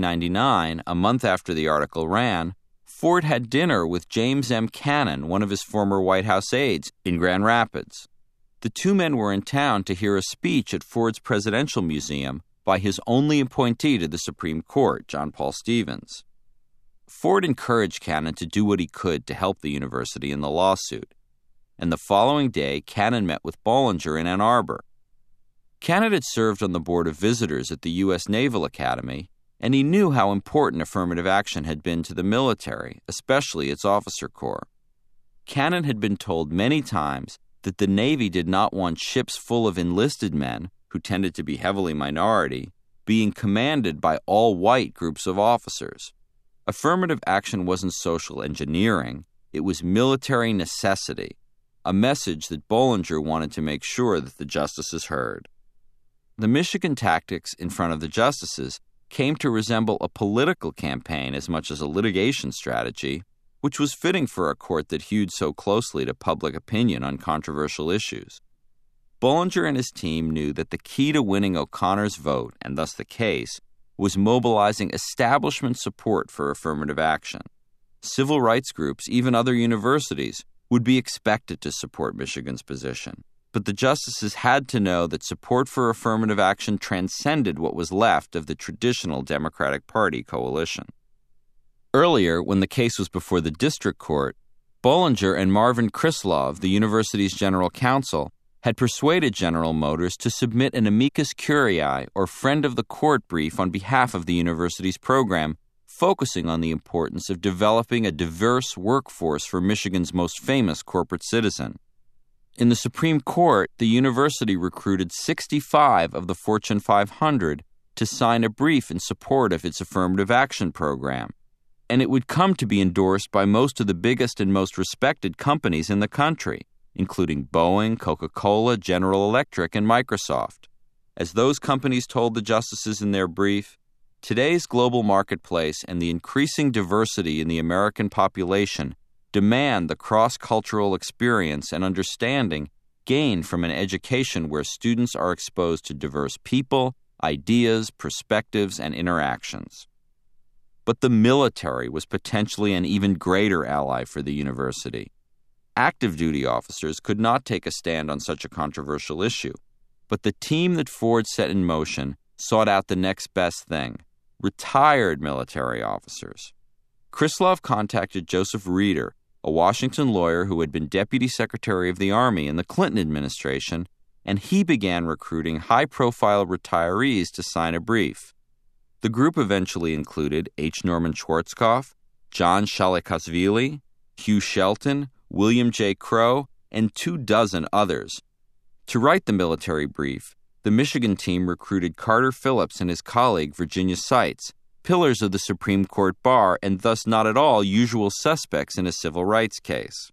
1999, a month after the article ran, Ford had dinner with James M. Cannon, one of his former White House aides, in Grand Rapids. The two men were in town to hear a speech at Ford's Presidential Museum by his only appointee to the Supreme Court, John Paul Stevens. Ford encouraged Cannon to do what he could to help the university in the lawsuit, and the following day, Cannon met with Bollinger in Ann Arbor. Cannon had served on the Board of Visitors at the U.S. Naval Academy, and he knew how important affirmative action had been to the military, especially its officer corps. Cannon had been told many times that the Navy did not want ships full of enlisted men, who tended to be heavily minority, being commanded by all-white groups of officers. Affirmative action wasn't social engineering, it was military necessity, a message that Bollinger wanted to make sure that the justices heard. The Michigan tactics in front of the justices came to resemble a political campaign as much as a litigation strategy, which was fitting for a court that hewed so closely to public opinion on controversial issues. Bollinger and his team knew that the key to winning O'Connor's vote, and thus the case, was mobilizing establishment support for affirmative action. Civil rights groups, even other universities, would be expected to support Michigan's position. But the justices had to know that support for affirmative action transcended what was left of the traditional Democratic Party coalition. Earlier, when the case was before the district court, Bollinger and Marvin Krislov, the university's general counsel, had persuaded General Motors to submit an amicus curiae, or friend of the court brief on behalf of the university's program, focusing on the importance of developing a diverse workforce for Michigan's most famous corporate citizen. In the Supreme Court, the university recruited 65 of the Fortune 500 to sign a brief in support of its affirmative action program, and it would come to be endorsed by most of the biggest and most respected companies in the country, including Boeing, Coca-Cola, General Electric, and Microsoft. As those companies told the justices in their brief, Today's global marketplace and the increasing diversity in the American population demand the cross-cultural experience and understanding gained from an education where students are exposed to diverse people, ideas, perspectives, and interactions. But the military was potentially an even greater ally for the university. Active duty officers could not take a stand on such a controversial issue, but the team that Ford set in motion sought out the next best thing: retired military officers. Krislov contacted Joseph Reeder, a Washington lawyer who had been Deputy Secretary of the Army in the Clinton administration, and he began recruiting high-profile retirees to sign a brief. The group eventually included H. Norman Schwarzkopf, John Shalikashvili, Hugh Shelton, William J. Crow, and 24 others. To write the military brief, the Michigan team recruited Carter Phillips and his colleague Virginia Seitz, pillars of the Supreme Court bar and thus not at all usual suspects in a civil rights case.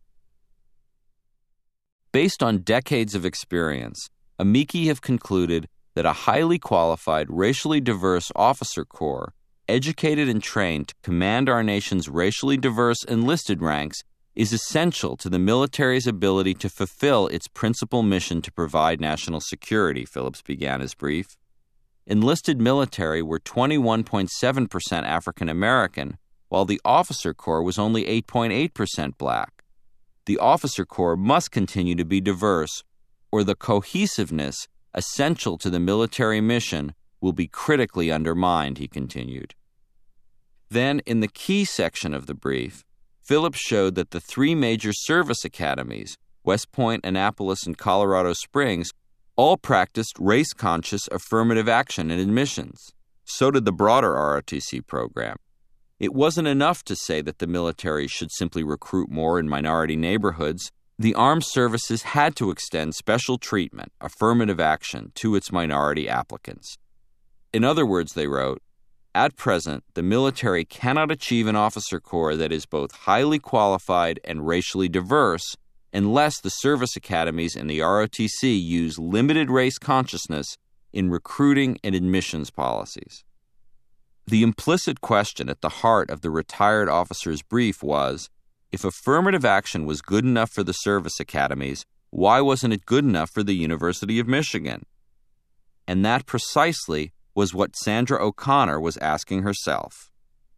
Based on decades of experience, amici have concluded that a highly qualified, racially diverse officer corps, educated and trained to command our nation's racially diverse enlisted ranks, is essential to the military's ability to fulfill its principal mission to provide national security, Phillips began his brief. Enlisted military were 21.7% African American, while the officer corps was only 8.8% black. The officer corps must continue to be diverse, or the cohesiveness essential to the military mission will be critically undermined, he continued. Then, in the key section of the brief, Phillips showed that the three major service academies, West Point, Annapolis, and Colorado Springs, all practiced race-conscious affirmative action in admissions. So did the broader ROTC program. It wasn't enough to say that the military should simply recruit more in minority neighborhoods. The armed services had to extend special treatment, affirmative action, to its minority applicants. In other words, they wrote, at present, the military cannot achieve an officer corps that is both highly qualified and racially diverse unless the service academies and the ROTC use limited race consciousness in recruiting and admissions policies. The implicit question at the heart of the retired officer's brief was, if affirmative action was good enough for the service academies, why wasn't it good enough for the University of Michigan? And that precisely was what Sandra O'Connor was asking herself.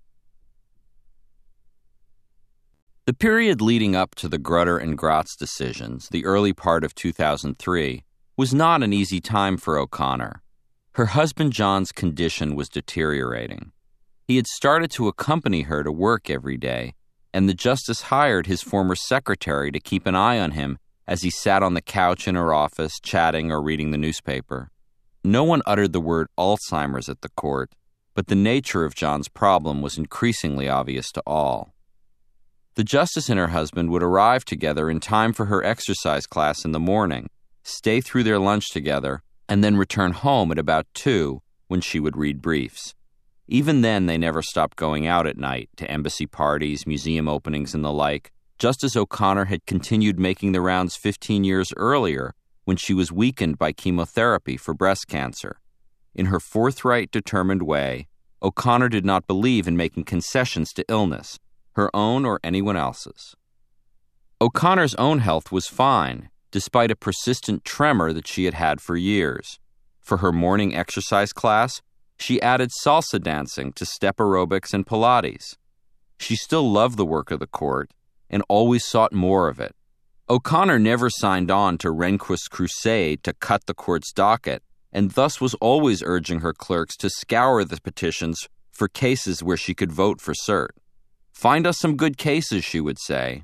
The period leading up to the Grutter and Gratz decisions, the early part of 2003, was not an easy time for O'Connor. Her husband John's condition was deteriorating. He had started to accompany her to work every day, and the justice hired his former secretary to keep an eye on him as he sat on the couch in her office chatting or reading the newspaper. No one uttered the word Alzheimer's at the court, but the nature of John's problem was increasingly obvious to all. The justice and her husband would arrive together in time for her exercise class in the morning, stay through their lunch together, and then return home at about 2 when she would read briefs. Even then, they never stopped going out at night to embassy parties, museum openings, and the like, just as O'Connor had continued making the rounds 15 years earlier when she was weakened by chemotherapy for breast cancer. In her forthright, determined way, O'Connor did not believe in making concessions to illness, her own or anyone else's. O'Connor's own health was fine, despite a persistent tremor that she had had for years. For her morning exercise class, she added salsa dancing to step aerobics and Pilates. She still loved the work of the court and always sought more of it. O'Connor never signed on to Rehnquist's crusade to cut the court's docket, and thus was always urging her clerks to scour the petitions for cases where she could vote for cert. Find us some good cases, she would say.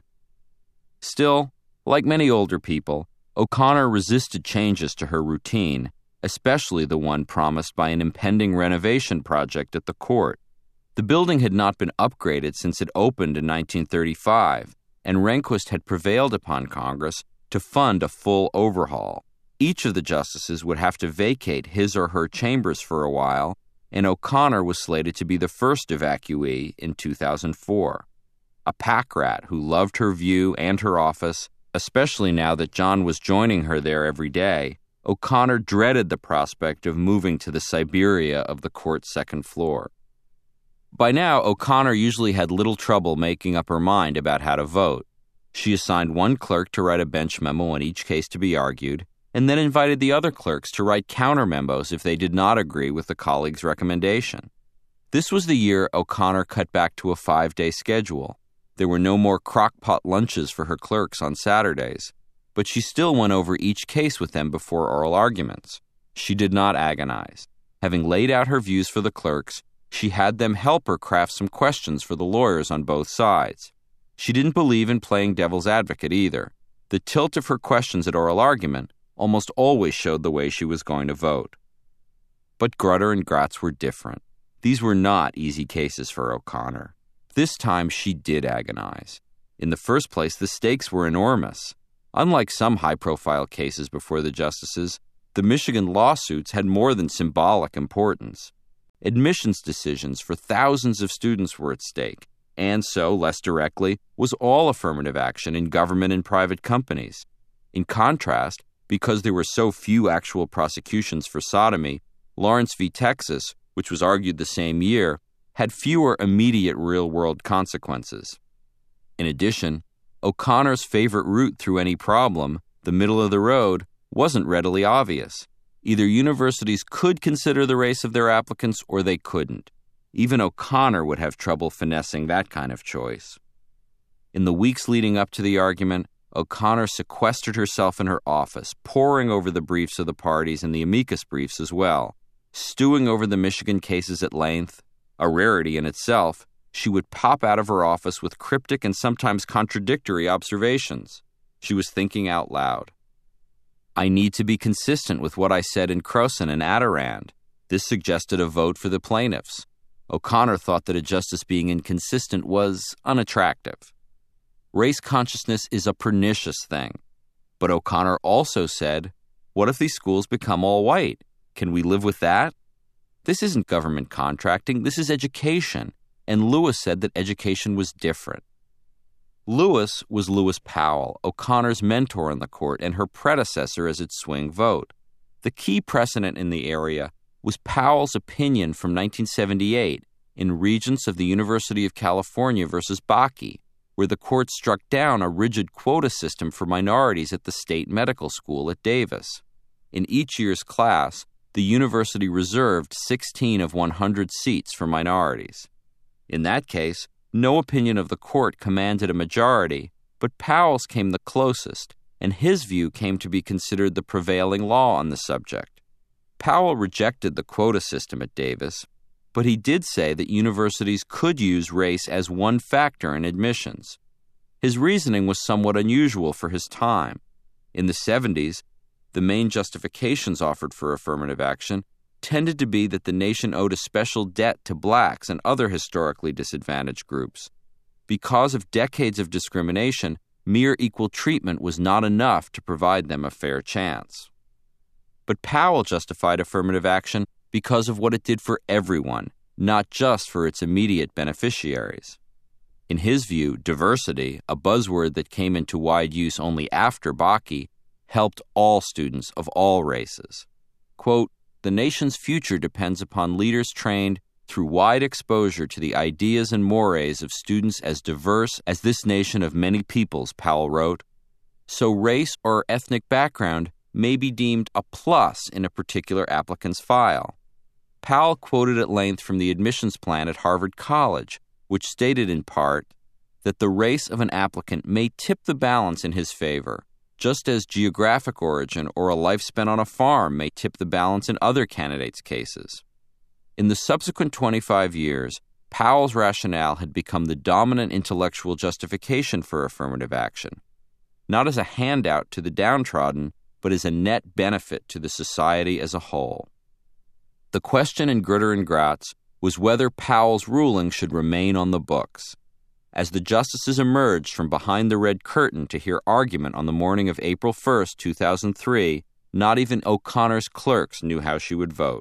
Still, like many older people, O'Connor resisted changes to her routine, especially the one promised by an impending renovation project at the court. The building had not been upgraded since it opened in 1935, and Rehnquist had prevailed upon Congress to fund a full overhaul. Each of the justices would have to vacate his or her chambers for a while, and O'Connor was slated to be the first evacuee in 2004. A pack rat who loved her view and her office, especially now that John was joining her there every day, O'Connor dreaded the prospect of moving to the Siberia of the court's second floor. By now, O'Connor usually had little trouble making up her mind about how to vote. She assigned one clerk to write a bench memo on each case to be argued, and then invited the other clerks to write counter memos if they did not agree with the colleague's recommendation. This was the year O'Connor cut back to a 5-day schedule. There were no more crock-pot lunches for her clerks on Saturdays, but she still went over each case with them before oral arguments. She did not agonize. Having laid out her views for the clerks, she had them help her craft some questions for the lawyers on both sides. She didn't believe in playing devil's advocate either. The tilt of her questions at oral argument almost always showed the way she was going to vote. But Grutter and Gratz were different. These were not easy cases for O'Connor. This time she did agonize. In the first place, the stakes were enormous. Unlike some high-profile cases before the justices, the Michigan lawsuits had more than symbolic importance. Admissions decisions for thousands of students were at stake, and so, less directly, was all affirmative action in government and private companies. In contrast, because there were so few actual prosecutions for sodomy, Lawrence v. Texas, which was argued the same year, had fewer immediate real-world consequences. In addition, O'Connor's favorite route through any problem, the middle of the road, wasn't readily obvious. Either universities could consider the race of their applicants or they couldn't. Even O'Connor would have trouble finessing that kind of choice. In the weeks leading up to the argument, O'Connor sequestered herself in her office, poring over the briefs of the parties and the amicus briefs as well. Stewing over the Michigan cases at length, a rarity in itself, she would pop out of her office with cryptic and sometimes contradictory observations. She was thinking out loud. I need to be consistent with what I said in Croson and Adirond. This suggested a vote for the plaintiffs. O'Connor thought that a justice being inconsistent was unattractive. Race consciousness is a pernicious thing. But O'Connor also said, what if these schools become all white? Can we live with that? This isn't government contracting, this is education. And Lewis said that education was different. Lewis was Lewis Powell, O'Connor's mentor in the court and her predecessor as its swing vote. The key precedent in the area was Powell's opinion from 1978 in Regents of the University of California versus Bakke, where the court struck down a rigid quota system for minorities at the state medical school at Davis. In each year's class, the university reserved 16 of 100 seats for minorities. In that case, no opinion of the court commanded a majority, but Powell's came the closest, and his view came to be considered the prevailing law on the subject. Powell rejected the quota system at Davis, but he did say that universities could use race as one factor in admissions. His reasoning was somewhat unusual for his time. In the 70s, the main justifications offered for affirmative action tended to be that the nation owed a special debt to blacks and other historically disadvantaged groups. Because of decades of discrimination, mere equal treatment was not enough to provide them a fair chance. But Powell justified affirmative action because of what it did for everyone, not just for its immediate beneficiaries. In his view, diversity, a buzzword that came into wide use only after Bakke, helped all students of all races. Quote, the nation's future depends upon leaders trained through wide exposure to the ideas and mores of students as diverse as this nation of many peoples, Powell wrote. So race or ethnic background may be deemed a plus in a particular applicant's file. Powell quoted at length from the admissions plan at Harvard College, which stated in part that the race of an applicant may tip the balance in his favor, just as geographic origin or a life spent on a farm may tip the balance in other candidates' cases. In the subsequent 25 years, Powell's rationale had become the dominant intellectual justification for affirmative action, not as a handout to the downtrodden, but as a net benefit to the society as a whole. The question in Grutter and Gratz was whether Powell's ruling should remain on the books. As the justices emerged from behind the red curtain to hear argument on the morning of April 1, 2003, not even O'Connor's clerks knew how she would vote.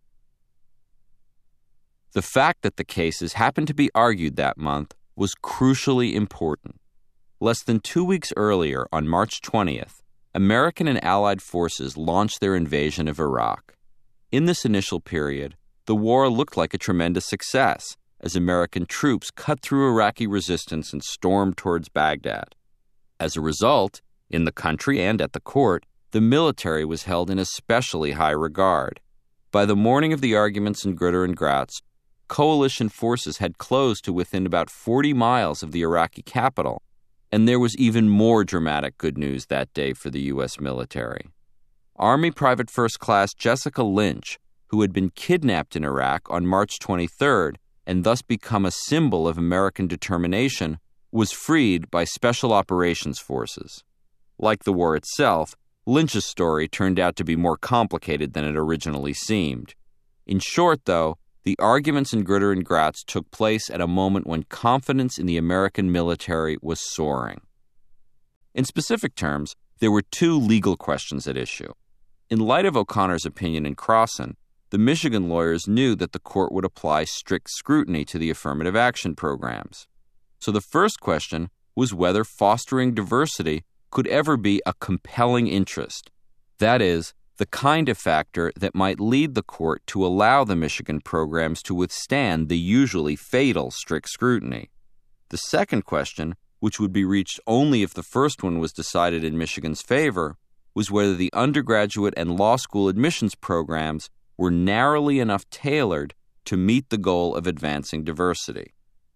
The fact that the cases happened to be argued that month was crucially important. Less than 2 weeks earlier, on March 20th, American and Allied forces launched their invasion of Iraq. In this initial period, the war looked like a tremendous success as American troops cut through Iraqi resistance and stormed towards Baghdad. As a result, in the country and at the court, the military was held in especially high regard. By the morning of the arguments in Grutter and Graz, coalition forces had closed to within about 40 miles of the Iraqi capital, and there was even more dramatic good news that day for the U.S. military. Army Private First Class Jessica Lynch, who had been kidnapped in Iraq on March 23rd and thus become a symbol of American determination, was freed by Special Operations Forces. Like the war itself, Lynch's story turned out to be more complicated than it originally seemed. In short, though, the arguments in Grutter and Graz took place at a moment when confidence in the American military was soaring. In specific terms, there were two legal questions at issue. In light of O'Connor's opinion in Crossan, the Michigan lawyers knew that the court would apply strict scrutiny to the affirmative action programs. So the first question was whether fostering diversity could ever be a compelling interest. That is, the kind of factor that might lead the court to allow the Michigan programs to withstand the usually fatal strict scrutiny. The second question, which would be reached only if the first one was decided in Michigan's favor, was whether the undergraduate and law school admissions programs were narrowly enough tailored to meet the goal of advancing diversity.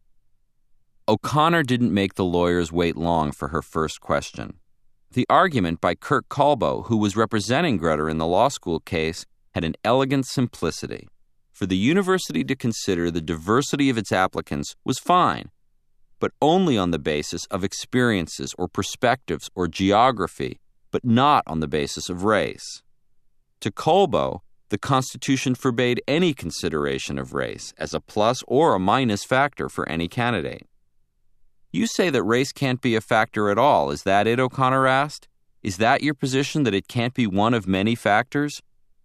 O'Connor didn't make the lawyers wait long for her first question. The argument by Kirk Colbo, who was representing Grutter in the law school case, had an elegant simplicity. For the university to consider the diversity of its applicants was fine, but only on the basis of experiences or perspectives or geography, but not on the basis of race. To Colbo, the Constitution forbade any consideration of race as a plus or a minus factor for any candidate. You say that race can't be a factor at all. Is that it, O'Connor asked? Is that your position, that it can't be one of many factors?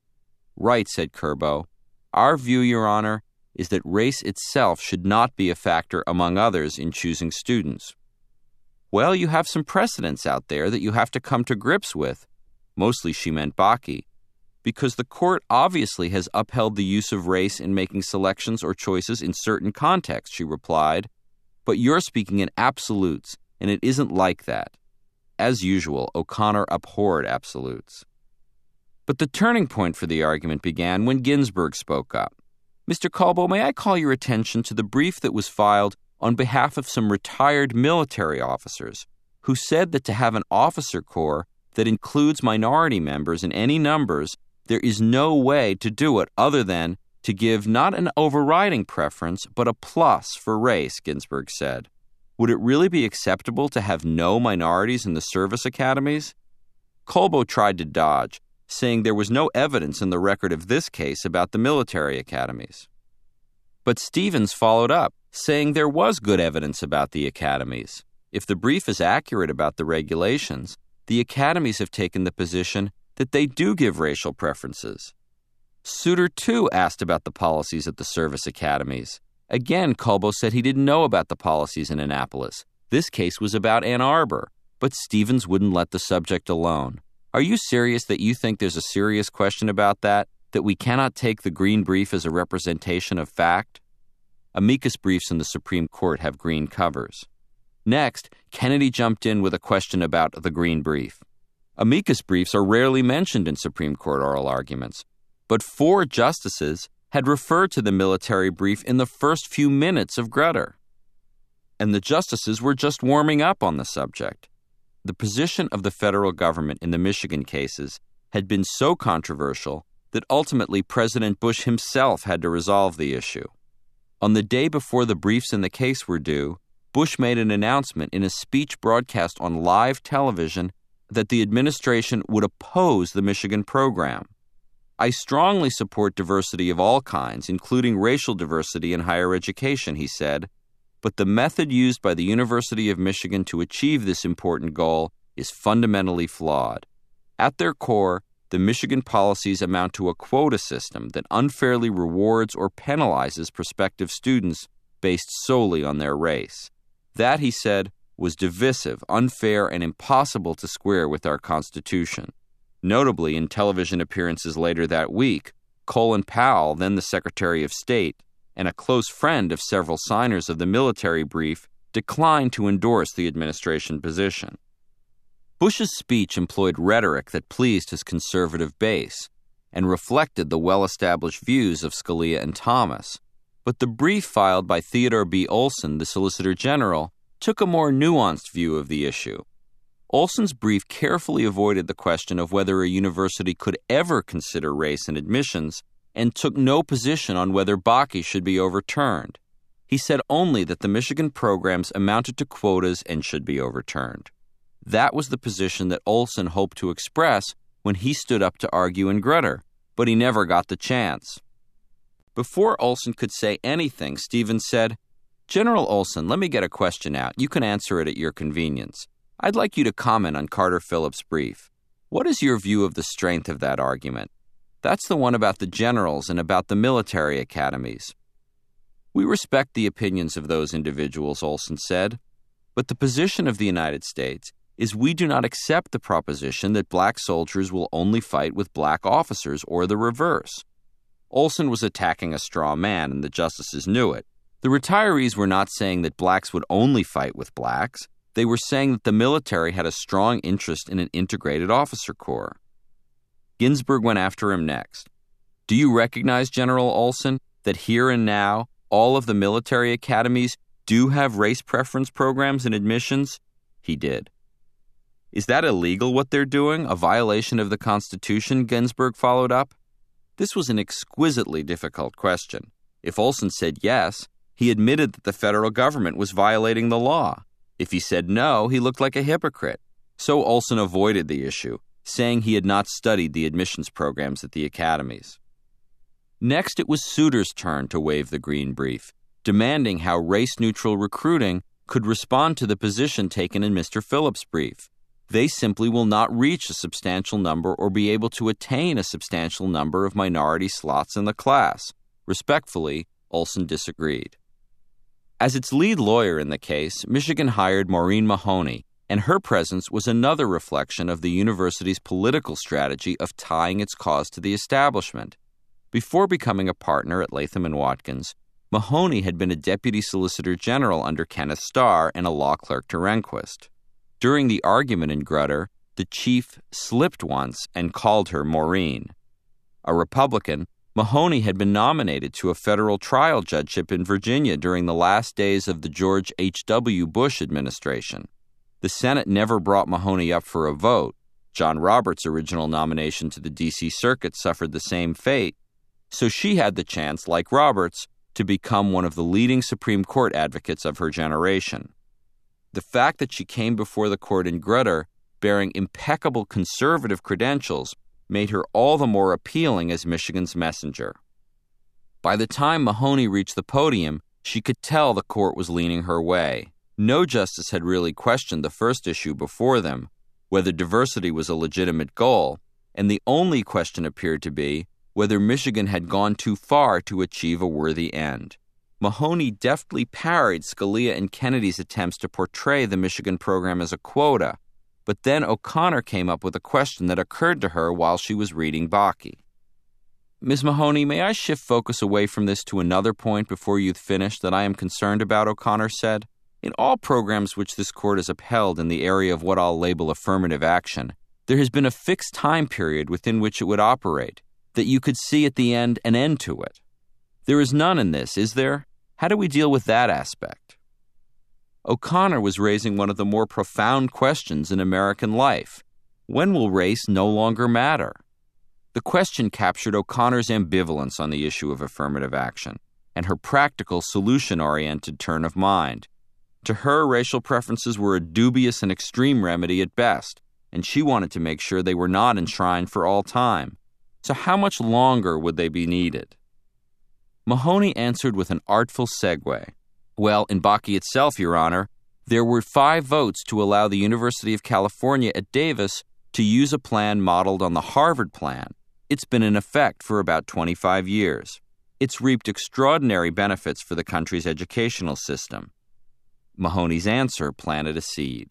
Right, said Curbo. Our view, Your Honor, is that race itself should not be a factor among others in choosing students. Well, you have some precedents out there that you have to come to grips with. Mostly she meant Bakke. Because the court obviously has upheld the use of race in making selections or choices in certain contexts, she replied. But you're speaking in absolutes, and it isn't like that. As usual, O'Connor abhorred absolutes. But the turning point for the argument began when Ginsburg spoke up. Mr. Colbo, may I call your attention to the brief that was filed on behalf of some retired military officers who said that to have an officer corps that includes minority members in any numbers, there is no way to do it other than to give not an overriding preference, but a plus for race, Ginsburg said. Would it really be acceptable to have no minorities in the service academies? Colbo tried to dodge, saying there was no evidence in the record of this case about the military academies. But Stevens followed up, saying there was good evidence about the academies. If the brief is accurate about the regulations, the academies have taken the position that they do give racial preferences. Souter, too, asked about the policies at the service academies. Again, Colbo said he didn't know about the policies in Annapolis. This case was about Ann Arbor, but Stevens wouldn't let the subject alone. Are you serious that you think there's a serious question about that we cannot take the green brief as a representation of fact? Amicus briefs in the Supreme Court have green covers. Next, Kennedy jumped in with a question about the green brief. Amicus briefs are rarely mentioned in Supreme Court oral arguments, but 4 justices had referred to the military brief in the first few minutes of Grutter. And the justices were just warming up on the subject. The position of the federal government in the Michigan cases had been so controversial that ultimately President Bush himself had to resolve the issue. On the day before the briefs in the case were due, Bush made an announcement in a speech broadcast on live television that the administration would oppose the Michigan program. I strongly support diversity of all kinds, including racial diversity in higher education, he said, but the method used by the University of Michigan to achieve this important goal is fundamentally flawed. At their core, the Michigan policies amount to a quota system that unfairly rewards or penalizes prospective students based solely on their race. That, he said, was divisive, unfair, and impossible to square with our Constitution. Notably, in television appearances later that week, Colin Powell, then the Secretary of State, and a close friend of several signers of the military brief, declined to endorse the administration position. Bush's speech employed rhetoric that pleased his conservative base and reflected the well-established views of Scalia and Thomas, but the brief filed by Theodore B. Olson, the Solicitor General, took a more nuanced view of the issue. Olson's brief carefully avoided the question of whether a university could ever consider race in admissions and took no position on whether Bakke should be overturned. He said only that the Michigan programs amounted to quotas and should be overturned. That was the position that Olson hoped to express when he stood up to argue in Grutter, but he never got the chance. Before Olson could say anything, Stevens said, "General Olson, let me get a question out. You can answer it at your convenience. I'd like you to comment on Carter Phillips' brief. What is your view of the strength of that argument? That's the one about the generals and about the military academies." "We respect the opinions of those individuals," Olson said, "but the position of the United States is we do not accept the proposition that black soldiers will only fight with black officers or the reverse." Olson was attacking a straw man, and the justices knew it. The retirees were not saying that blacks would only fight with blacks. They were saying that the military had a strong interest in an integrated officer corps. Ginsburg went after him next. "Do you recognize, General Olson, that here and now all of the military academies do have race preference programs and admissions?" He did. "Is that illegal what they're doing, a violation of the Constitution?" Ginsburg followed up. This was an exquisitely difficult question. If Olson said yes, he admitted that the federal government was violating the law. If he said no, he looked like a hypocrite. So Olson avoided the issue, saying he had not studied the admissions programs at the academies. Next, it was Souter's turn to wave the green brief, demanding how race-neutral recruiting could respond to the position taken in Mr. Phillips' brief. They simply will not reach a substantial number or be able to attain a substantial number of minority slots in the class. Respectfully, Olson disagreed. As its lead lawyer in the case, Michigan hired Maureen Mahoney, and her presence was another reflection of the university's political strategy of tying its cause to the establishment. Before becoming a partner at Latham & Watkins, Mahoney had been a deputy solicitor general under Kenneth Starr and a law clerk to Rehnquist. During the argument in Grutter, the chief slipped once and called her Maureen. A Republican, Mahoney had been nominated to a federal trial judgeship in Virginia during the last days of the George H.W. Bush administration. The Senate never brought Mahoney up for a vote. John Roberts' original nomination to the D.C. Circuit suffered the same fate, so she had the chance, like Roberts, to become one of the leading Supreme Court advocates of her generation. The fact that she came before the court in Grutter bearing impeccable conservative credentials made her all the more appealing as Michigan's messenger. By the time Mahoney reached the podium, she could tell the court was leaning her way. No justice had really questioned the first issue before them, whether diversity was a legitimate goal, and the only question appeared to be whether Michigan had gone too far to achieve a worthy end. Mahoney deftly parried Scalia and Kennedy's attempts to portray the Michigan program as a quota, but then O'Connor came up with a question that occurred to her while she was reading Bakke. "Ms. Mahoney, may I shift focus away from this to another point before you've finished that I am concerned about?" O'Connor said. "In all programs which this court has upheld in the area of what I'll label affirmative action, there has been a fixed time period within which it would operate, that you could see at the end an end to it. There is none in this, is there? How do we deal with that aspect?" O'Connor was raising one of the more profound questions in American life. When will race no longer matter? The question captured O'Connor's ambivalence on the issue of affirmative action and her practical, solution-oriented turn of mind. To her, racial preferences were a dubious and extreme remedy at best, and she wanted to make sure they were not enshrined for all time. So how much longer would they be needed? Mahoney answered with an artful segue. "Well, in Bakke itself, Your Honor, there were 5 votes to allow the University of California at Davis to use a plan modeled on the Harvard plan. It's been in effect for about 25 years. It's reaped extraordinary benefits for the country's educational system." Mahoney's answer planted a seed.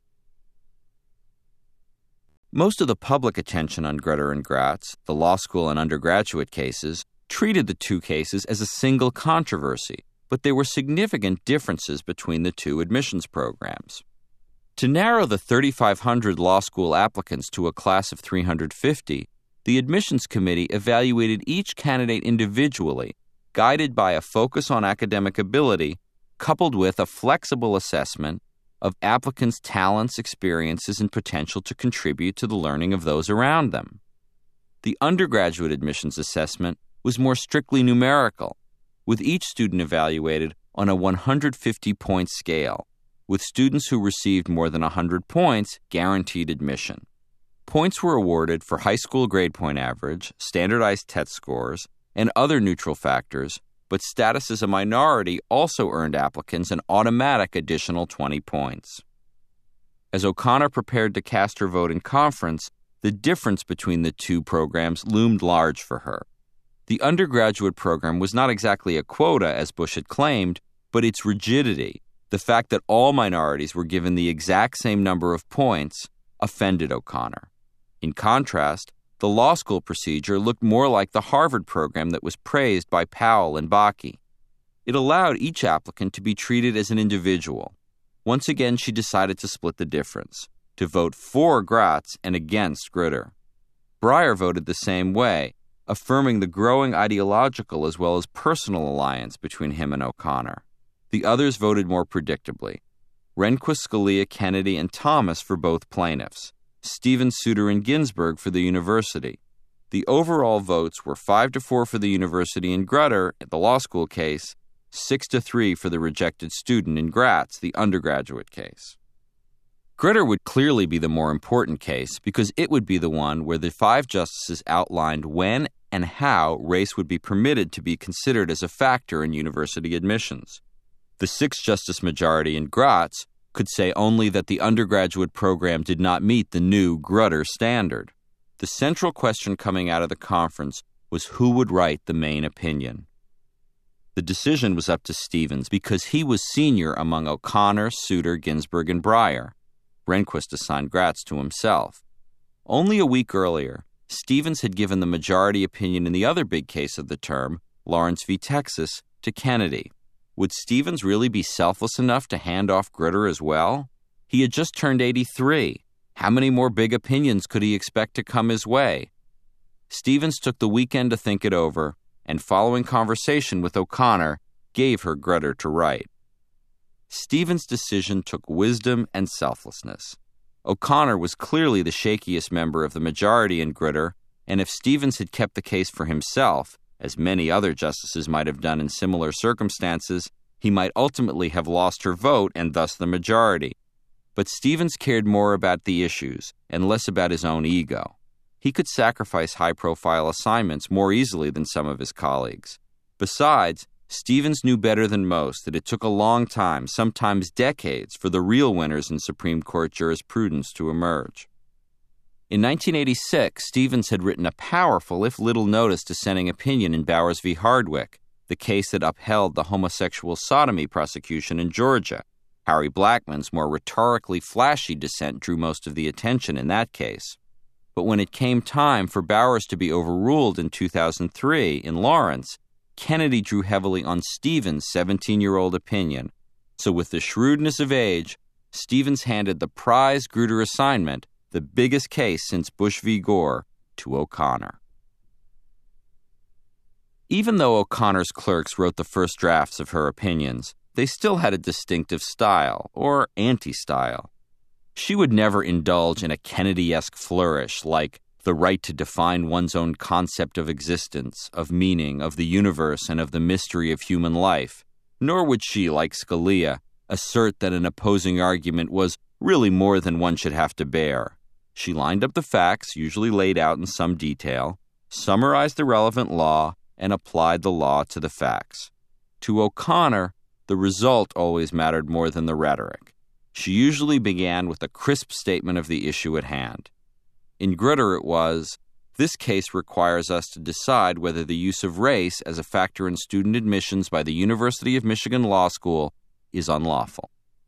Most of the public attention on Grutter and Gratz, the law school and undergraduate cases, treated the two cases as a single controversy, but there were significant differences between the two admissions programs. To narrow the 3,500 law school applicants to a class of 350, the admissions committee evaluated each candidate individually, guided by a focus on academic ability, coupled with a flexible assessment of applicants' talents, experiences, and potential to contribute to the learning of those around them. The undergraduate admissions assessment was more strictly numerical, with each student evaluated on a 150-point scale, with students who received more than 100 points guaranteed admission. Points were awarded for high school grade point average, standardized test scores, and other neutral factors, but status as a minority also earned applicants an automatic additional 20 points. As O'Connor prepared to cast her vote in conference, the difference between the two programs loomed large for her. The undergraduate program was not exactly a quota, as Bush had claimed, but its rigidity, the fact that all minorities were given the exact same number of points, offended O'Connor. In contrast, the law school procedure looked more like the Harvard program that was praised by Powell and Bakke. It allowed each applicant to be treated as an individual. Once again, she decided to split the difference, to vote for Gratz and against Grutter. Breyer voted the same way, affirming the growing ideological as well as personal alliance between him and O'Connor. The others voted more predictably. Rehnquist, Scalia, Kennedy, and Thomas for both plaintiffs. Stevens, Souter, and Ginsburg for the university. The overall votes were 5-4 for the university in Grutter, the law school case, 6-3 for the rejected student in Gratz, the undergraduate case. Grutter would clearly be the more important case because it would be the one where the 5 justices outlined when and how race would be permitted to be considered as a factor in university admissions. The 6-justice majority in Gratz could say only that the undergraduate program did not meet the new Grutter standard. The central question coming out of the conference was who would write the main opinion. The decision was up to Stevens because he was senior among O'Connor, Souter, Ginsburg, and Breyer. Rehnquist assigned Gratz to himself. Only a week earlier, Stevens had given the majority opinion in the other big case of the term, Lawrence v. Texas, to Kennedy. Would Stevens really be selfless enough to hand off Grutter as well? He had just turned 83. How many more big opinions could he expect to come his way? Stevens took the weekend to think it over, and following conversation with O'Connor, gave her Grutter to write. Stevens' decision took wisdom and selflessness. O'Connor was clearly the shakiest member of the majority in Grutter, and if Stevens had kept the case for himself, as many other justices might have done in similar circumstances, he might ultimately have lost her vote and thus the majority. But Stevens cared more about the issues and less about his own ego. He could sacrifice high-profile assignments more easily than some of his colleagues. Besides, Stevens knew better than most that it took a long time, sometimes decades, for the real winners in Supreme Court jurisprudence to emerge. In 1986, Stevens had written a powerful, if little noticed, dissenting opinion in Bowers v. Hardwick, the case that upheld the homosexual sodomy prosecution in Georgia. Harry Blackmun's more rhetorically flashy dissent drew most of the attention in that case. But when it came time for Bowers to be overruled in 2003 in Lawrence, Kennedy drew heavily on Stevens' 17-year-old opinion. So with the shrewdness of age, Stevens handed the prize Grutter assignment, the biggest case since Bush v. Gore, to O'Connor. Even though O'Connor's clerks wrote the first drafts of her opinions, they still had a distinctive style, or anti-style. She would never indulge in a Kennedy-esque flourish like the right to define one's own concept of existence, of meaning, of the universe, and of the mystery of human life. Nor would she, like Scalia, assert that an opposing argument was really more than one should have to bear. She lined up the facts, usually laid out in some detail, summarized the relevant law, and applied the law to the facts. To O'Connor, the result always mattered more than the rhetoric. She usually began with a crisp statement of the issue at hand. In Grutter it was, this case requires us to decide whether the use of race as a factor in student admissions by the University of Michigan Law School is unlawful.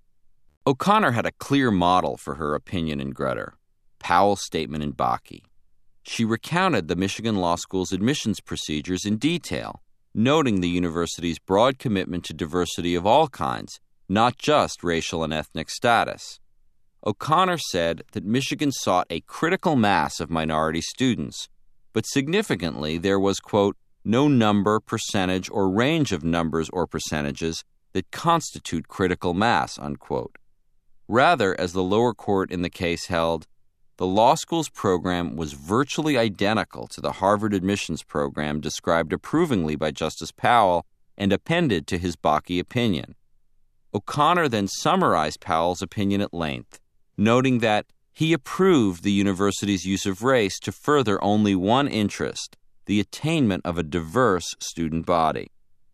O'Connor had a clear model for her opinion in Grutter, Powell's statement in Bakke. She recounted the Michigan Law School's admissions procedures in detail, noting the university's broad commitment to diversity of all kinds, not just racial and ethnic status. O'Connor said that Michigan sought a critical mass of minority students, but significantly there was, quote, no number, percentage, or range of numbers or percentages that constitute critical mass, unquote. Rather, as the lower court in the case held, the law school's program was virtually identical to the Harvard admissions program described approvingly by Justice Powell and appended to his Bakke opinion. O'Connor then summarized Powell's opinion at length, noting that he approved the university's use of race to further only one interest, the attainment of a diverse student body.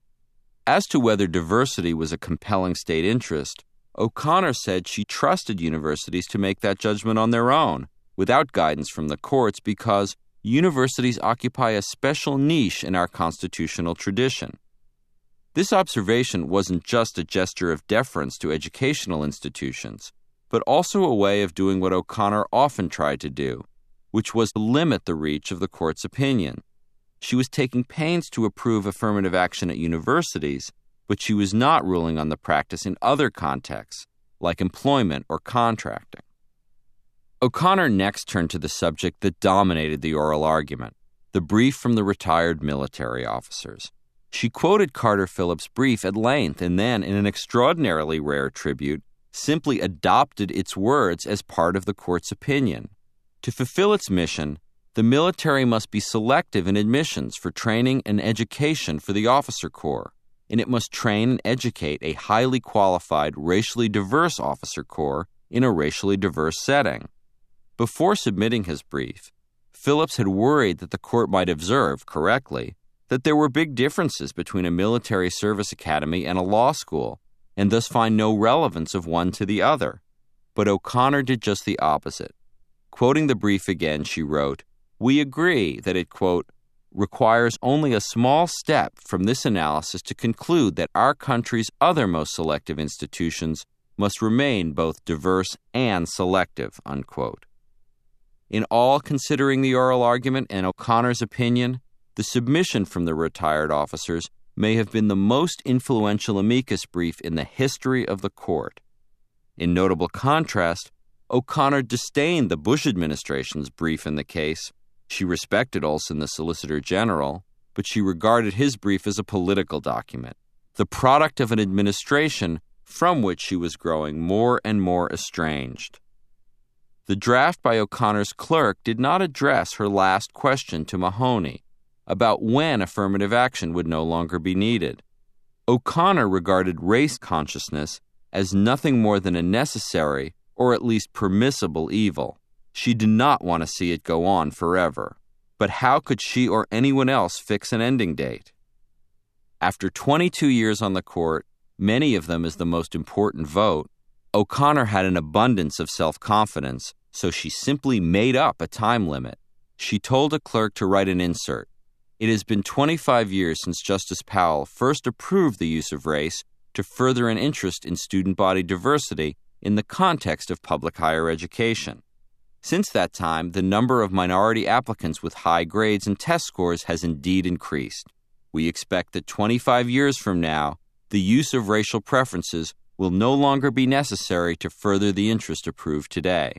As to whether diversity was a compelling state interest, O'Connor said she trusted universities to make that judgment on their own, without guidance from the courts, because universities occupy a special niche in our constitutional tradition. This observation wasn't just a gesture of deference to educational institutions, but also a way of doing what O'Connor often tried to do, which was to limit the reach of the court's opinion. She was taking pains to approve affirmative action at universities, but she was not ruling on the practice in other contexts, like employment or contracting. O'Connor next turned to the subject that dominated the oral argument, the brief from the retired military officers. She quoted Carter Phillips' brief at length and then, in an extraordinarily rare tribute, simply adopted its words as part of the court's opinion. To fulfill its mission, the military must be selective in admissions for training and education for the officer corps, and it must train and educate a highly qualified, racially diverse officer corps in a racially diverse setting. Before submitting his brief, Phillips had worried that the court might observe, correctly, that there were big differences between a military service academy and a law school, and thus find no relevance of one to the other. But O'Connor did just the opposite. Quoting the brief again, she wrote, "We agree that it, quote, requires only a small step from this analysis to conclude that our country's other most selective institutions must remain both diverse and selective," unquote. In all considering the oral argument and O'Connor's opinion, the submission from the retired officers may have been the most influential amicus brief in the history of the court. In notable contrast, O'Connor disdained the Bush administration's brief in the case. She respected Olson, the Solicitor General, but she regarded his brief as a political document, the product of an administration from which she was growing more and more estranged. The draft by O'Connor's clerk did not address her last question to Mahoney about when affirmative action would no longer be needed. O'Connor regarded race consciousness as nothing more than a necessary or at least permissible evil. She did not want to see it go on forever. But how could she or anyone else fix an ending date? After 22 years on the court, many of them as the most important vote, O'Connor had an abundance of self-confidence, so she simply made up a time limit. She told a clerk to write an insert. It has been 25 years since Justice Powell first approved the use of race to further an interest in student body diversity in the context of public higher education. Since that time, the number of minority applicants with high grades and test scores has indeed increased. We expect that 25 years from now, the use of racial preferences will no longer be necessary to further the interest approved today.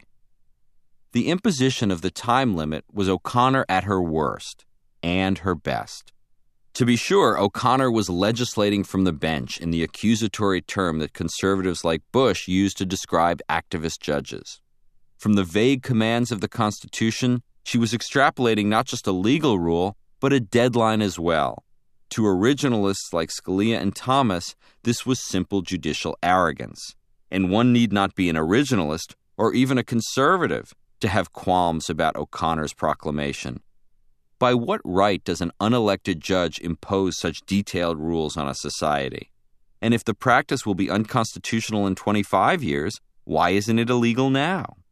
The imposition of the time limit was O'Connor at her worst and her best. To be sure, O'Connor was legislating from the bench in the accusatory term that conservatives like Bush used to describe activist judges. From the vague commands of the Constitution, she was extrapolating not just a legal rule, but a deadline as well. To originalists like Scalia and Thomas, this was simple judicial arrogance, and one need not be an originalist or even a conservative to have qualms about O'Connor's proclamation. By what right does an unelected judge impose such detailed rules on a society? And if the practice will be unconstitutional in 25 years, why isn't it illegal now?